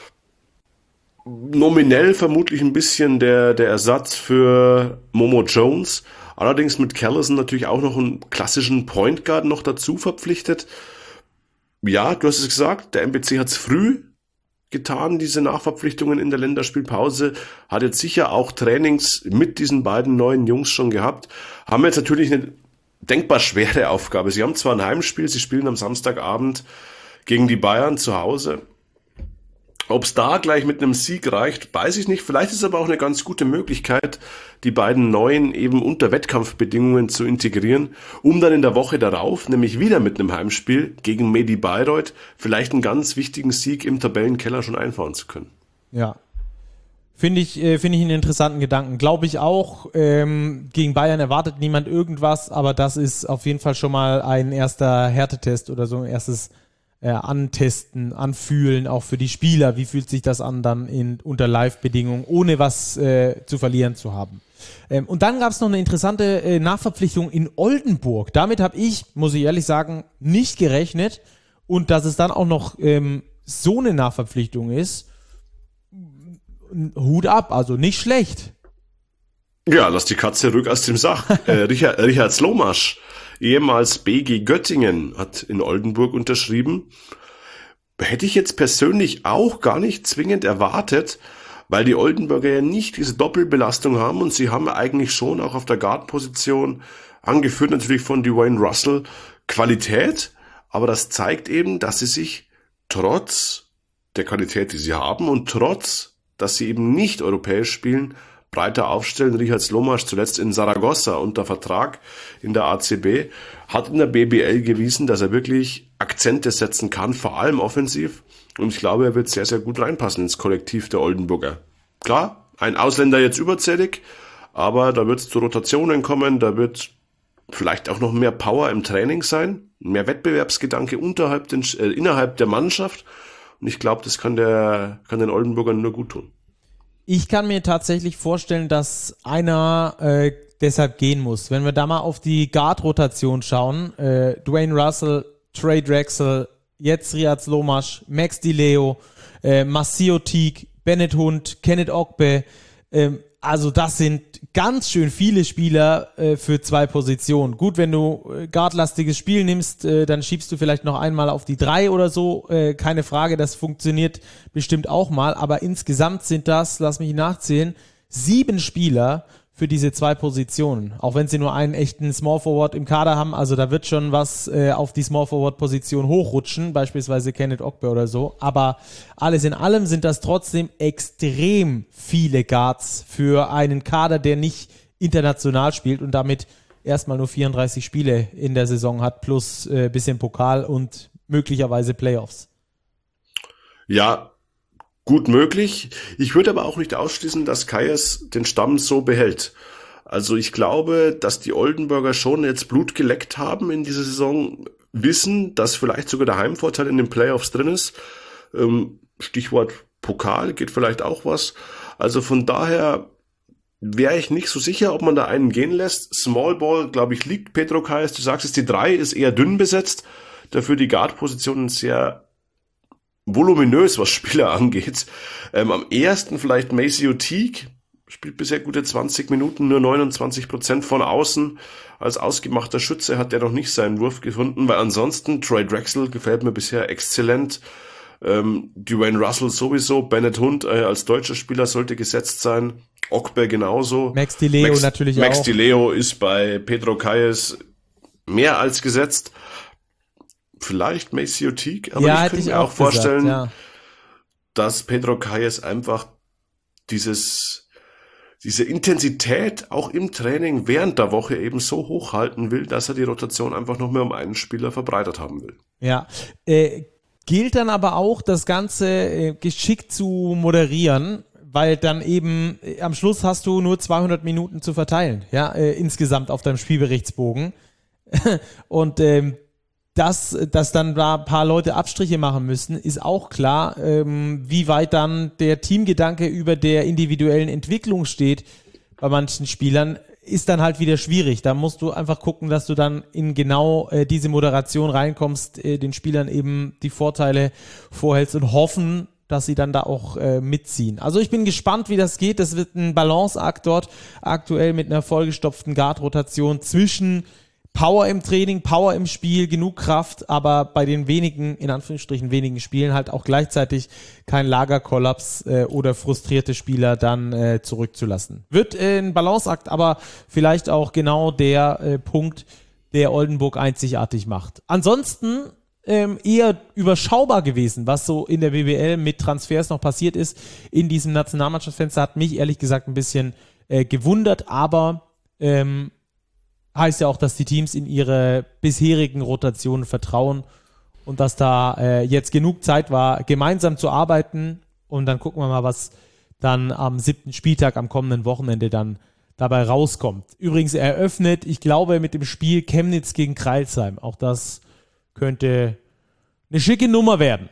Nominell vermutlich ein bisschen der, der Ersatz für Momo Jones. Allerdings mit Callison natürlich auch noch einen klassischen Point Guard noch dazu verpflichtet. Ja, du hast es gesagt, der M B C hat es früh getan, diese Nachverpflichtungen in der Länderspielpause, hat jetzt sicher auch Trainings mit diesen beiden neuen Jungs schon gehabt, haben jetzt natürlich eine denkbar schwere Aufgabe. Sie haben zwar ein Heimspiel, sie spielen am Samstagabend gegen die Bayern zu Hause. Ob es da gleich mit einem Sieg reicht, weiß ich nicht. Vielleicht ist es aber auch eine ganz gute Möglichkeit, die beiden Neuen eben unter Wettkampfbedingungen zu integrieren, um dann in der Woche darauf, nämlich wieder mit einem Heimspiel gegen Medi Bayreuth, vielleicht einen ganz wichtigen Sieg im Tabellenkeller schon einfahren zu können. Ja, finde ich, äh, finde ich einen interessanten Gedanken. Glaube ich auch, ähm, gegen Bayern erwartet niemand irgendwas, aber das ist auf jeden Fall schon mal ein erster Härtetest oder so ein erstes Äh, antesten, anfühlen, auch für die Spieler. Wie fühlt sich das an, dann in, unter Live-Bedingungen, ohne was äh, zu verlieren zu haben. Ähm, und dann gab es noch eine interessante äh, Nachverpflichtung in Oldenburg. Damit habe ich, muss ich ehrlich sagen, nicht gerechnet. Und dass es dann auch noch ähm, so eine Nachverpflichtung ist, Hut ab, also nicht schlecht. Ja, lass die Katze rück aus dem Sack. äh, Richard, Richard Slomasch, ehemals B G Göttingen, hat in Oldenburg unterschrieben. Hätte ich jetzt persönlich auch gar nicht zwingend erwartet, weil die Oldenburger ja nicht diese Doppelbelastung haben und sie haben eigentlich schon auch auf der Guard-Position, angeführt natürlich von Dwayne Russell, Qualität, aber das zeigt eben, dass sie sich trotz der Qualität, die sie haben und trotz, dass sie eben nicht europäisch spielen, breiter aufstellen. Richard Slomasch zuletzt in Saragossa unter Vertrag in der A C B, hat in der B B L gewiesen, dass er wirklich Akzente setzen kann, vor allem offensiv. Und ich glaube, er wird sehr, sehr gut reinpassen ins Kollektiv der Oldenburger. Klar, ein Ausländer jetzt überzählig, aber da wird es zu Rotationen kommen, da wird vielleicht auch noch mehr Power im Training sein, mehr Wettbewerbsgedanke unterhalb den, äh, innerhalb der Mannschaft. Und ich glaube, das kann, der, kann den Oldenburgern nur gut tun. Ich kann mir tatsächlich vorstellen, dass einer äh, deshalb gehen muss. Wenn wir da mal auf die Guard-Rotation schauen, äh, Dwayne Russell, Trey Drexel, jetzt Richard Slomasch, Max DiLeo, äh, Masio Teague, Bennett Hund, Kenneth Ogbe, äh, also das sind ganz schön viele Spieler äh, für zwei Positionen. Gut, wenn du äh, guardlastiges Spiel nimmst, äh, dann schiebst du vielleicht noch einmal auf die drei oder so. Äh, keine Frage, das funktioniert bestimmt auch mal. Aber insgesamt sind das, lass mich nachzählen, sieben Spieler für diese zwei Positionen, auch wenn sie nur einen echten Small Forward im Kader haben, also da wird schon was äh, auf die Small Forward Position hochrutschen, beispielsweise Kenneth Ogbe oder so, aber alles in allem sind das trotzdem extrem viele Guards für einen Kader, der nicht international spielt und damit erstmal nur vierunddreißig Spiele in der Saison hat, plus äh, bisschen Pokal und möglicherweise Playoffs. Ja, gut möglich. Ich würde aber auch nicht ausschließen, dass Kayes den Stamm so behält. Also ich glaube, dass die Oldenburger schon jetzt Blut geleckt haben in dieser Saison, wissen, dass vielleicht sogar der Heimvorteil in den Playoffs drin ist. Ähm, Stichwort Pokal, geht vielleicht auch was. Also von daher wäre ich nicht so sicher, ob man da einen gehen lässt. Small Ball, glaube ich, liegt Petro Kayes. Du sagst es, die drei ist eher dünn besetzt. Dafür die Guard-Positionen sehr voluminös, was Spieler angeht. Ähm, am ehesten vielleicht Maceo Teague, spielt bisher gute zwanzig Minuten, nur neunundzwanzig Prozent von außen. Als ausgemachter Schütze hat er noch nicht seinen Wurf gefunden, weil ansonsten Troy Drexel gefällt mir bisher exzellent. Ähm, Dwayne Russell sowieso, Bennett Hund äh, als deutscher Spieler sollte gesetzt sein. Ogbe genauso. Max Di Leo Max, natürlich Max auch. Max Di Leo ist bei Petro Kayes mehr als gesetzt. Vielleicht Maceo Teague, aber ja, ich könnte ich mir auch, auch vorstellen, gesagt, ja. dass Petro Kayes einfach dieses, diese Intensität auch im Training während der Woche eben so hochhalten will, dass er die Rotation einfach noch mehr um einen Spieler verbreitert haben will. Ja, äh, gilt dann aber auch, das Ganze äh, geschickt zu moderieren, weil dann eben äh, am Schluss hast du nur zweihundert Minuten zu verteilen, ja, äh, insgesamt auf deinem Spielberichtsbogen. Und ähm, Dass, dass dann da ein paar Leute Abstriche machen müssen, ist auch klar. Ähm, wie weit dann der Teamgedanke über der individuellen Entwicklung steht bei manchen Spielern, ist dann halt wieder schwierig. Da musst du einfach gucken, dass du dann in genau äh, diese Moderation reinkommst, äh, den Spielern eben die Vorteile vorhältst und hoffen, dass sie dann da auch äh, mitziehen. Also ich bin gespannt, wie das geht. Das wird ein Balanceakt dort aktuell mit einer vollgestopften Guard-Rotation zwischen Power im Training, Power im Spiel, genug Kraft, aber bei den wenigen, in Anführungsstrichen wenigen Spielen halt auch gleichzeitig kein Lagerkollaps äh, oder frustrierte Spieler dann äh, zurückzulassen. Wird äh, ein Balanceakt, aber vielleicht auch genau der äh, Punkt, der Oldenburg einzigartig macht. Ansonsten ähm, eher überschaubar gewesen, was so in der B B L mit Transfers noch passiert ist. In diesem Nationalmannschaftsfenster hat mich ehrlich gesagt ein bisschen äh, gewundert, aber ähm, heißt ja auch, dass die Teams in ihre bisherigen Rotationen vertrauen und dass da äh, jetzt genug Zeit war, gemeinsam zu arbeiten, und dann gucken wir mal, was dann am siebten Spieltag, am kommenden Wochenende dann dabei rauskommt. Übrigens eröffnet, ich glaube, mit dem Spiel Chemnitz gegen Crailsheim. Auch das könnte eine schicke Nummer werden.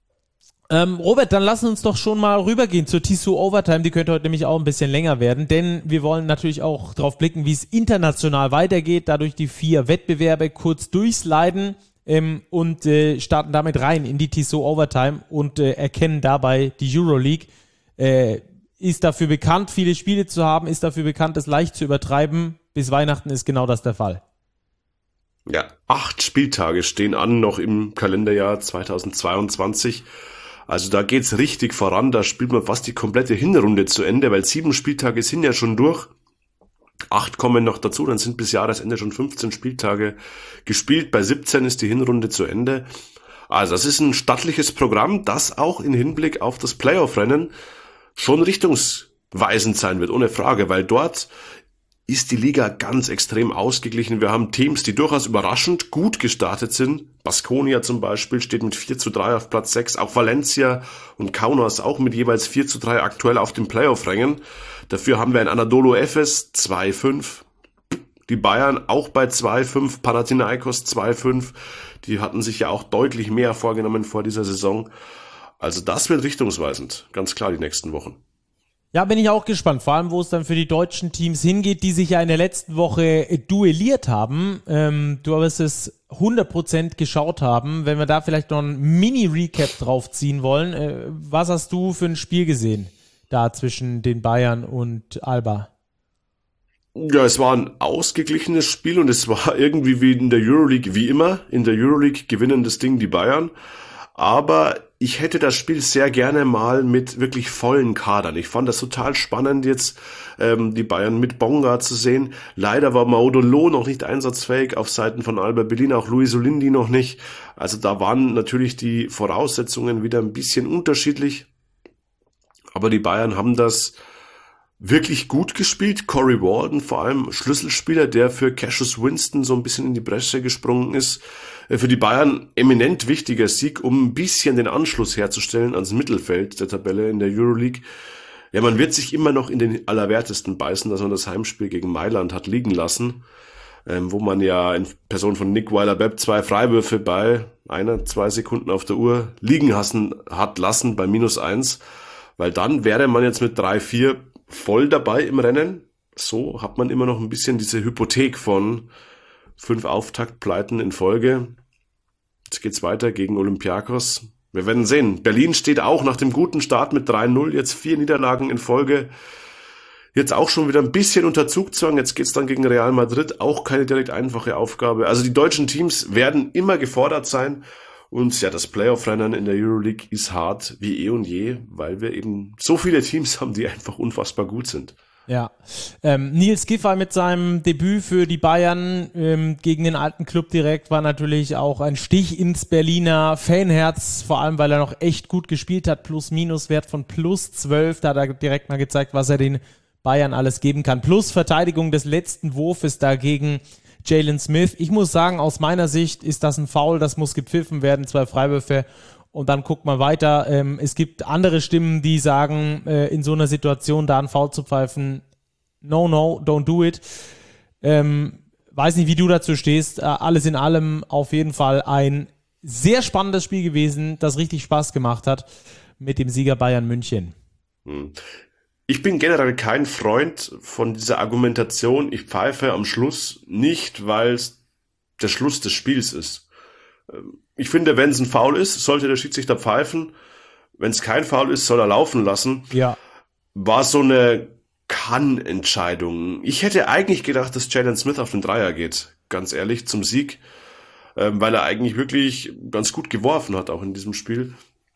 Ähm, Robert, dann lass uns doch schon mal rübergehen zur Tissot Overtime. Die könnte heute nämlich auch ein bisschen länger werden, denn wir wollen natürlich auch drauf blicken, wie es international weitergeht, dadurch die vier Wettbewerbe kurz durchsliden ähm, und äh, starten damit rein in die Tissot Overtime und äh, erkennen dabei die Euroleague. Äh, ist dafür bekannt, viele Spiele zu haben, ist dafür bekannt, es leicht zu übertreiben. Bis Weihnachten ist genau das der Fall. Ja, acht Spieltage stehen an, noch im Kalenderjahr zweitausendzweiundzwanzig. Also da geht's richtig voran, da spielt man fast die komplette Hinrunde zu Ende, weil sieben Spieltage sind ja schon durch. Acht kommen noch dazu, dann sind bis Jahresende schon fünfzehn Spieltage gespielt. Bei siebzehn ist die Hinrunde zu Ende. Also das ist ein stattliches Programm, das auch in Hinblick auf das Playoff-Rennen schon richtungsweisend sein wird, ohne Frage, weil dort ist die Liga ganz extrem ausgeglichen. Wir haben Teams, die durchaus überraschend gut gestartet sind. Baskonia zum Beispiel steht mit vier zu drei auf Platz sechs. Auch Valencia und Kaunas auch mit jeweils vier zu drei aktuell auf dem Playoff-Rängen. Dafür haben wir ein Anadolu Efes zwei fünf. Die Bayern auch bei zwei fünf. Panathinaikos zwei fünf. Die hatten sich ja auch deutlich mehr vorgenommen vor dieser Saison. Also das wird richtungsweisend. Ganz klar die nächsten Wochen. Ja, bin ich auch gespannt, vor allem wo es dann für die deutschen Teams hingeht, die sich ja in der letzten Woche duelliert haben. Ähm, du wirst es hundert Prozent geschaut haben. Wenn wir da vielleicht noch ein Mini-Recap draufziehen wollen, äh, was hast du für ein Spiel gesehen da zwischen den Bayern und Alba? Ja, es war ein ausgeglichenes Spiel und es war irgendwie wie in der Euroleague, wie immer, in der Euroleague gewinnen das Ding die Bayern. Aber ich hätte das Spiel sehr gerne mal mit wirklich vollen Kadern. Ich fand das total spannend jetzt, ähm, die Bayern mit Bonga zu sehen. Leider war Maudolo noch nicht einsatzfähig auf Seiten von Alba Berlin, auch Luis Olindi noch nicht. Also da waren natürlich die Voraussetzungen wieder ein bisschen unterschiedlich. Aber die Bayern haben das wirklich gut gespielt. Corey Walden, vor allem Schlüsselspieler, der für Cassius Winston so ein bisschen in die Bresche gesprungen ist. Für die Bayern eminent wichtiger Sieg, um ein bisschen den Anschluss herzustellen ans Mittelfeld der Tabelle in der Euroleague. Ja, man wird sich immer noch in den Allerwertesten beißen, dass man das Heimspiel gegen Mailand hat liegen lassen, ähm, wo man ja in Person von Nick Weiler-Bepp zwei Freiwürfe bei einer, zwei Sekunden auf der Uhr liegen hassen, hat lassen bei minus eins, weil dann wäre man jetzt mit drei vier voll dabei im Rennen. So hat man immer noch ein bisschen diese Hypothek von fünf Auftaktpleiten in Folge. Jetzt geht's weiter gegen Olympiakos. Wir werden sehen. Berlin steht auch nach dem guten Start mit drei null, jetzt vier Niederlagen in Folge. Jetzt auch schon wieder ein bisschen unter Zugzwang. Jetzt geht's dann gegen Real Madrid. Auch keine direkt einfache Aufgabe. Also die deutschen Teams werden immer gefordert sein. Und ja, das Playoff-Rennen in der Euroleague ist hart wie eh und je, weil wir eben so viele Teams haben, die einfach unfassbar gut sind. Ja, ähm, Nils Giffey mit seinem Debüt für die Bayern ähm, gegen den alten Club direkt war natürlich auch ein Stich ins Berliner Fanherz, vor allem weil er noch echt gut gespielt hat, Plus-Minus-Wert von plus zwölf, da hat er direkt mal gezeigt, was er den Bayern alles geben kann. Plus Verteidigung des letzten Wurfes dagegen Jalen Smith. Ich muss sagen, aus meiner Sicht ist das ein Foul, das muss gepfiffen werden, zwei Freiwürfe und dann guckt man weiter. Ähm, es gibt andere Stimmen, die sagen, äh, in so einer Situation da einen Foul zu pfeifen, no, no, don't do it. Ähm, weiß nicht, wie du dazu stehst. Äh, alles in allem auf jeden Fall ein sehr spannendes Spiel gewesen, das richtig Spaß gemacht hat mit dem Sieger Bayern München. Hm. Ich bin generell kein Freund von dieser Argumentation, ich pfeife am Schluss nicht, weil es der Schluss des Spiels ist. Ich finde, wenn es ein Foul ist, sollte der Schiedsrichter pfeifen. Wenn es kein Foul ist, soll er laufen lassen. Ja. War so eine Kann-Entscheidung. Ich hätte eigentlich gedacht, dass Jalen Smith auf den Dreier geht, ganz ehrlich, zum Sieg, weil er eigentlich wirklich ganz gut geworfen hat, auch in diesem Spiel.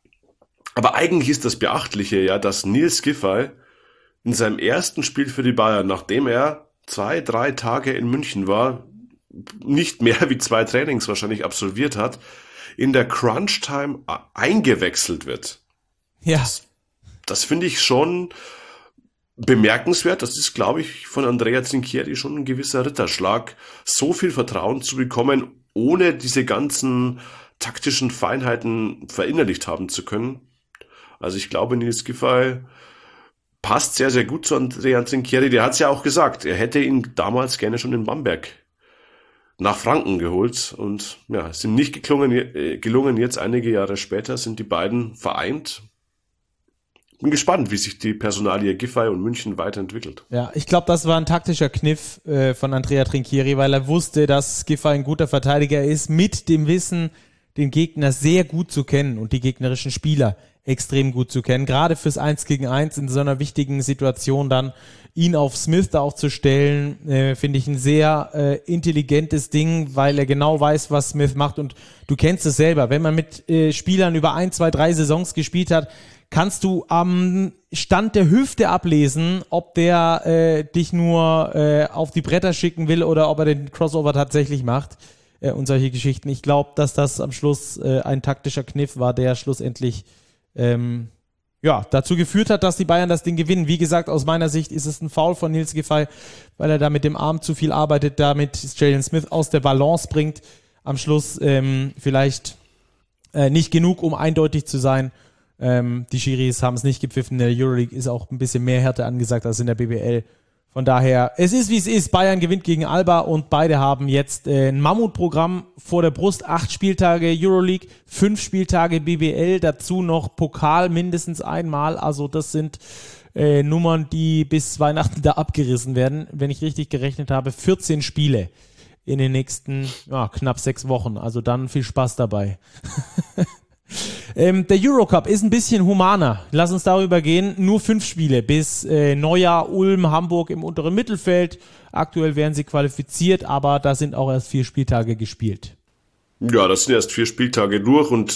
Aber eigentlich ist das Beachtliche ja, dass Nils Giffey in seinem ersten Spiel für die Bayern, nachdem er zwei, drei Tage in München war, nicht mehr wie zwei Trainings wahrscheinlich absolviert hat, in der Crunch-Time eingewechselt wird. Ja. Das, das finde ich schon bemerkenswert. Das ist, glaube ich, von Andrea Trinchieri schon ein gewisser Ritterschlag, so viel Vertrauen zu bekommen, ohne diese ganzen taktischen Feinheiten verinnerlicht haben zu können. Also ich glaube, Nils Giffey passt sehr, sehr gut zu Andrea Trinchieri. Der hat es ja auch gesagt, er hätte ihn damals gerne schon in Bamberg nach Franken geholt. Und ja, es ist ihm nicht gelungen, gelungen. Jetzt, einige Jahre später, sind die beiden vereint. Bin gespannt, wie sich die Personalie Giffey und München weiterentwickelt. Ja, ich glaube, das war ein taktischer Kniff äh, von Andrea Trinchieri, weil er wusste, dass Giffey ein guter Verteidiger ist, mit dem Wissen, den Gegner sehr gut zu kennen und die gegnerischen Spieler extrem gut zu kennen. Gerade fürs eins gegen eins in so einer wichtigen Situation dann ihn auf Smith da auch zu stellen, äh, finde ich ein sehr äh, intelligentes Ding, weil er genau weiß, was Smith macht. Und du kennst es selber, wenn man mit äh, Spielern über ein, zwei, drei Saisons gespielt hat, kannst du am Stand der Hüfte ablesen, ob der äh, dich nur äh, auf die Bretter schicken will oder ob er den Crossover tatsächlich macht äh, und solche Geschichten. Ich glaube, dass das am Schluss äh, ein taktischer Kniff war, der schlussendlich ähm, ja, dazu geführt hat, dass die Bayern das Ding gewinnen. Wie gesagt, aus meiner Sicht ist es ein Foul von Nils Giffey, weil er da mit dem Arm zu viel arbeitet, damit Jalen Smith aus der Balance bringt. Am Schluss ähm, vielleicht äh, nicht genug, um eindeutig zu sein. Ähm, die Schiris haben es nicht gepfiffen. In der Euroleague ist auch ein bisschen mehr Härte angesagt als in der B B L. Von daher, es ist wie es ist. Bayern gewinnt gegen Alba und beide haben jetzt äh, ein Mammutprogramm vor der Brust. Acht Spieltage Euroleague, fünf Spieltage B B L, dazu noch Pokal mindestens einmal. Also das sind äh, Nummern, die bis Weihnachten da abgerissen werden. Wenn ich richtig gerechnet habe, vierzehn Spiele in den nächsten ja, knapp sechs Wochen. Also dann viel Spaß dabei. Ähm, der Eurocup ist ein bisschen humaner. Lass uns darüber gehen. Nur fünf Spiele bis äh, Neujahr, Ulm, Hamburg im unteren Mittelfeld. Aktuell werden sie qualifiziert, aber da sind auch erst vier Spieltage gespielt. Ja, das sind erst vier Spieltage durch und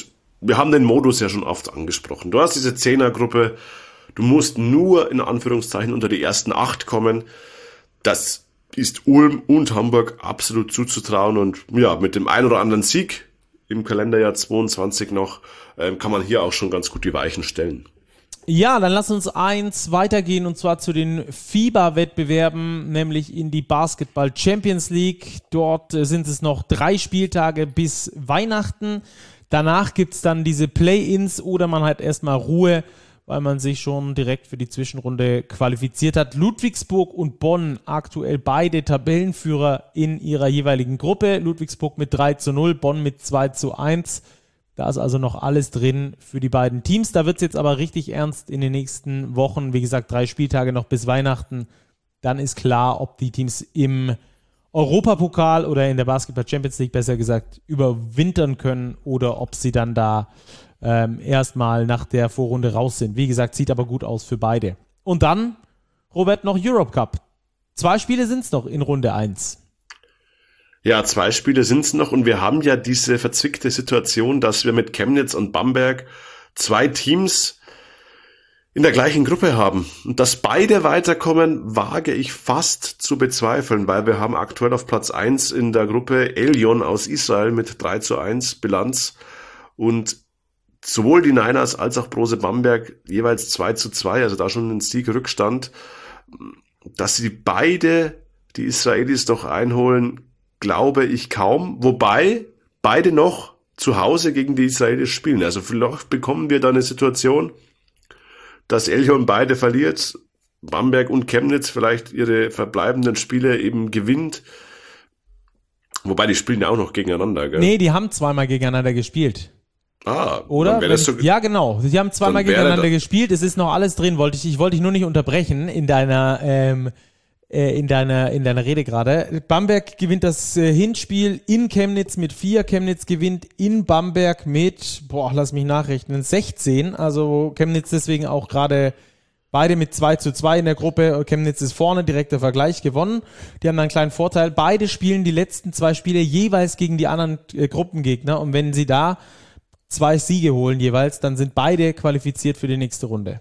wir haben den Modus ja schon oft angesprochen. Du hast diese Zehnergruppe, du musst nur in Anführungszeichen unter die ersten acht kommen. Das ist Ulm und Hamburg absolut zuzutrauen und ja, mit dem ein oder anderen Sieg im Kalenderjahr zweiundzwanzig noch, äh, kann man hier auch schon ganz gut die Weichen stellen. Ja, dann lass uns eins weitergehen und zwar zu den FIBA-Wettbewerben, nämlich in die Basketball Champions League. Dort äh, sind es noch drei Spieltage bis Weihnachten. Danach gibt's dann diese Play-Ins oder man hat erstmal Ruhe, weil man sich schon direkt für die Zwischenrunde qualifiziert hat. Ludwigsburg und Bonn aktuell beide Tabellenführer in ihrer jeweiligen Gruppe. Ludwigsburg mit drei zu null, Bonn mit zwei zu eins. Da ist also noch alles drin für die beiden Teams. Da wird es jetzt aber richtig ernst in den nächsten Wochen. Wie gesagt, drei Spieltage noch bis Weihnachten. Dann ist klar, ob die Teams im Europapokal oder in der Basketball Champions League, besser gesagt, überwintern können oder ob sie dann da ähm, erstmal nach der Vorrunde raus sind. Wie gesagt, sieht aber gut aus für beide. Und dann, Robert, noch Europe Cup. Zwei Spiele sind es noch in Runde eins. Ja, zwei Spiele sind's noch und wir haben ja diese verzwickte Situation, dass wir mit Chemnitz und Bamberg zwei Teams in der gleichen Gruppe haben. Und dass beide weiterkommen, wage ich fast zu bezweifeln, weil wir haben aktuell auf Platz eins in der Gruppe Elion aus Israel mit drei zu eins Bilanz und sowohl die Niners als auch Brose Bamberg jeweils zwei zu zwei, also da schon ein Sieg-Rückstand. Dass sie beide, die Israelis, doch einholen, glaube ich kaum, wobei beide noch zu Hause gegen die Israelis spielen. Also vielleicht bekommen wir da eine Situation, dass Elion beide verliert, Bamberg und Chemnitz vielleicht ihre verbleibenden Spiele eben gewinnt. Wobei die spielen ja auch noch gegeneinander, gell? Nee, die haben zweimal gegeneinander gespielt. Ah, oder? Wenn das so, ja, genau. Sie haben zweimal gegeneinander gespielt. Es ist noch alles drin. Wollte ich, ich wollte dich nur nicht unterbrechen in deiner ähm, in deiner, in deiner Rede gerade. Bamberg gewinnt das äh, Hinspiel in Chemnitz mit vier. Chemnitz gewinnt in Bamberg mit, boah, lass mich nachrechnen, sechzehn. Also Chemnitz deswegen auch gerade beide mit zwei zu zwei in der Gruppe. Chemnitz ist vorne, direkter Vergleich gewonnen. Die haben einen kleinen Vorteil. Beide spielen die letzten zwei Spiele jeweils gegen die anderen äh, Gruppengegner. Und wenn sie da zwei Siege holen jeweils, dann sind beide qualifiziert für die nächste Runde.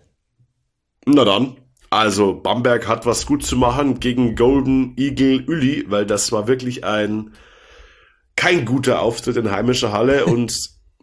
Na dann. Also Bamberg hat was gut zu machen gegen Golden Eagle Uli, weil das war wirklich ein kein guter Auftritt in heimischer Halle und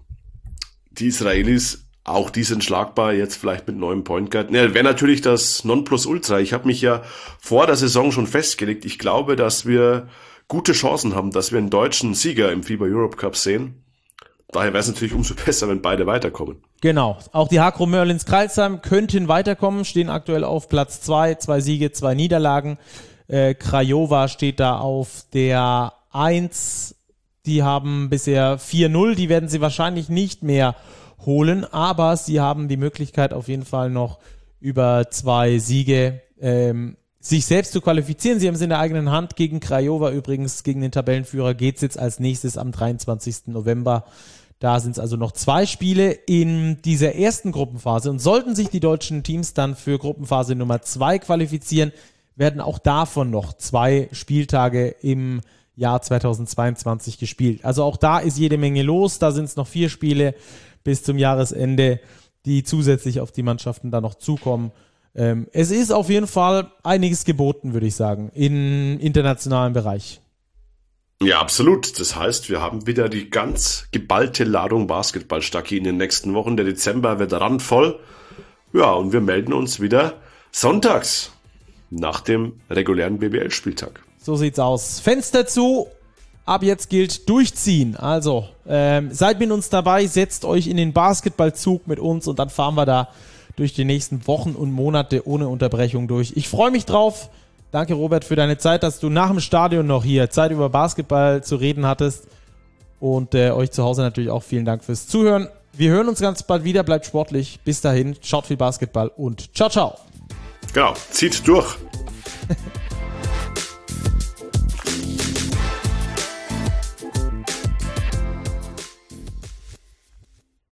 die Israelis, auch die sind schlagbar, jetzt vielleicht mit neuem Point Guard. Ja, wäre natürlich das Nonplusultra. Ich habe mich ja vor der Saison schon festgelegt. Ich glaube, dass wir gute Chancen haben, dass wir einen deutschen Sieger im FIBA Europe Cup sehen. Daher wäre es natürlich umso besser, wenn beide weiterkommen. Genau. Auch die Hakro Merlins Kreilsheim könnten weiterkommen, stehen aktuell auf Platz zwei, zwei Siege, zwei Niederlagen. Äh, Craiova steht da auf der eins. Die haben bisher vier null, die werden sie wahrscheinlich nicht mehr holen, aber sie haben die Möglichkeit auf jeden Fall noch über zwei Siege ähm, sich selbst zu qualifizieren. Sie haben es in der eigenen Hand. Gegen Craiova übrigens, gegen den Tabellenführer, geht es jetzt als nächstes am dreiundzwanzigsten November. Da sind es also noch zwei Spiele in dieser ersten Gruppenphase. Und sollten sich die deutschen Teams dann für Gruppenphase Nummer zwei qualifizieren, werden auch davon noch zwei Spieltage im Jahr zweitausendzweiundzwanzig gespielt. Also auch da ist jede Menge los. Da sind es noch vier Spiele bis zum Jahresende, die zusätzlich auf die Mannschaften da noch zukommen. Ähm, es ist auf jeden Fall einiges geboten, würde ich sagen, im internationalen Bereich. Ja, absolut. Das heißt, wir haben wieder die ganz geballte Ladung Basketball, Stacki, in den nächsten Wochen. Der Dezember wird randvoll. Ja, und wir melden uns wieder sonntags nach dem regulären B B L-Spieltag. So sieht's aus. Fenster zu. Ab jetzt gilt durchziehen. Also, ähm, seid mit uns dabei, setzt euch in den Basketballzug mit uns und dann fahren wir da durch die nächsten Wochen und Monate ohne Unterbrechung durch. Ich freue mich drauf. Danke, Robert, für deine Zeit, dass du nach dem Stadion noch hier Zeit über Basketball zu reden hattest. Und äh, euch zu Hause natürlich auch vielen Dank fürs Zuhören. Wir hören uns ganz bald wieder. Bleibt sportlich. Bis dahin, schaut viel Basketball und ciao, ciao. Genau, zieht durch.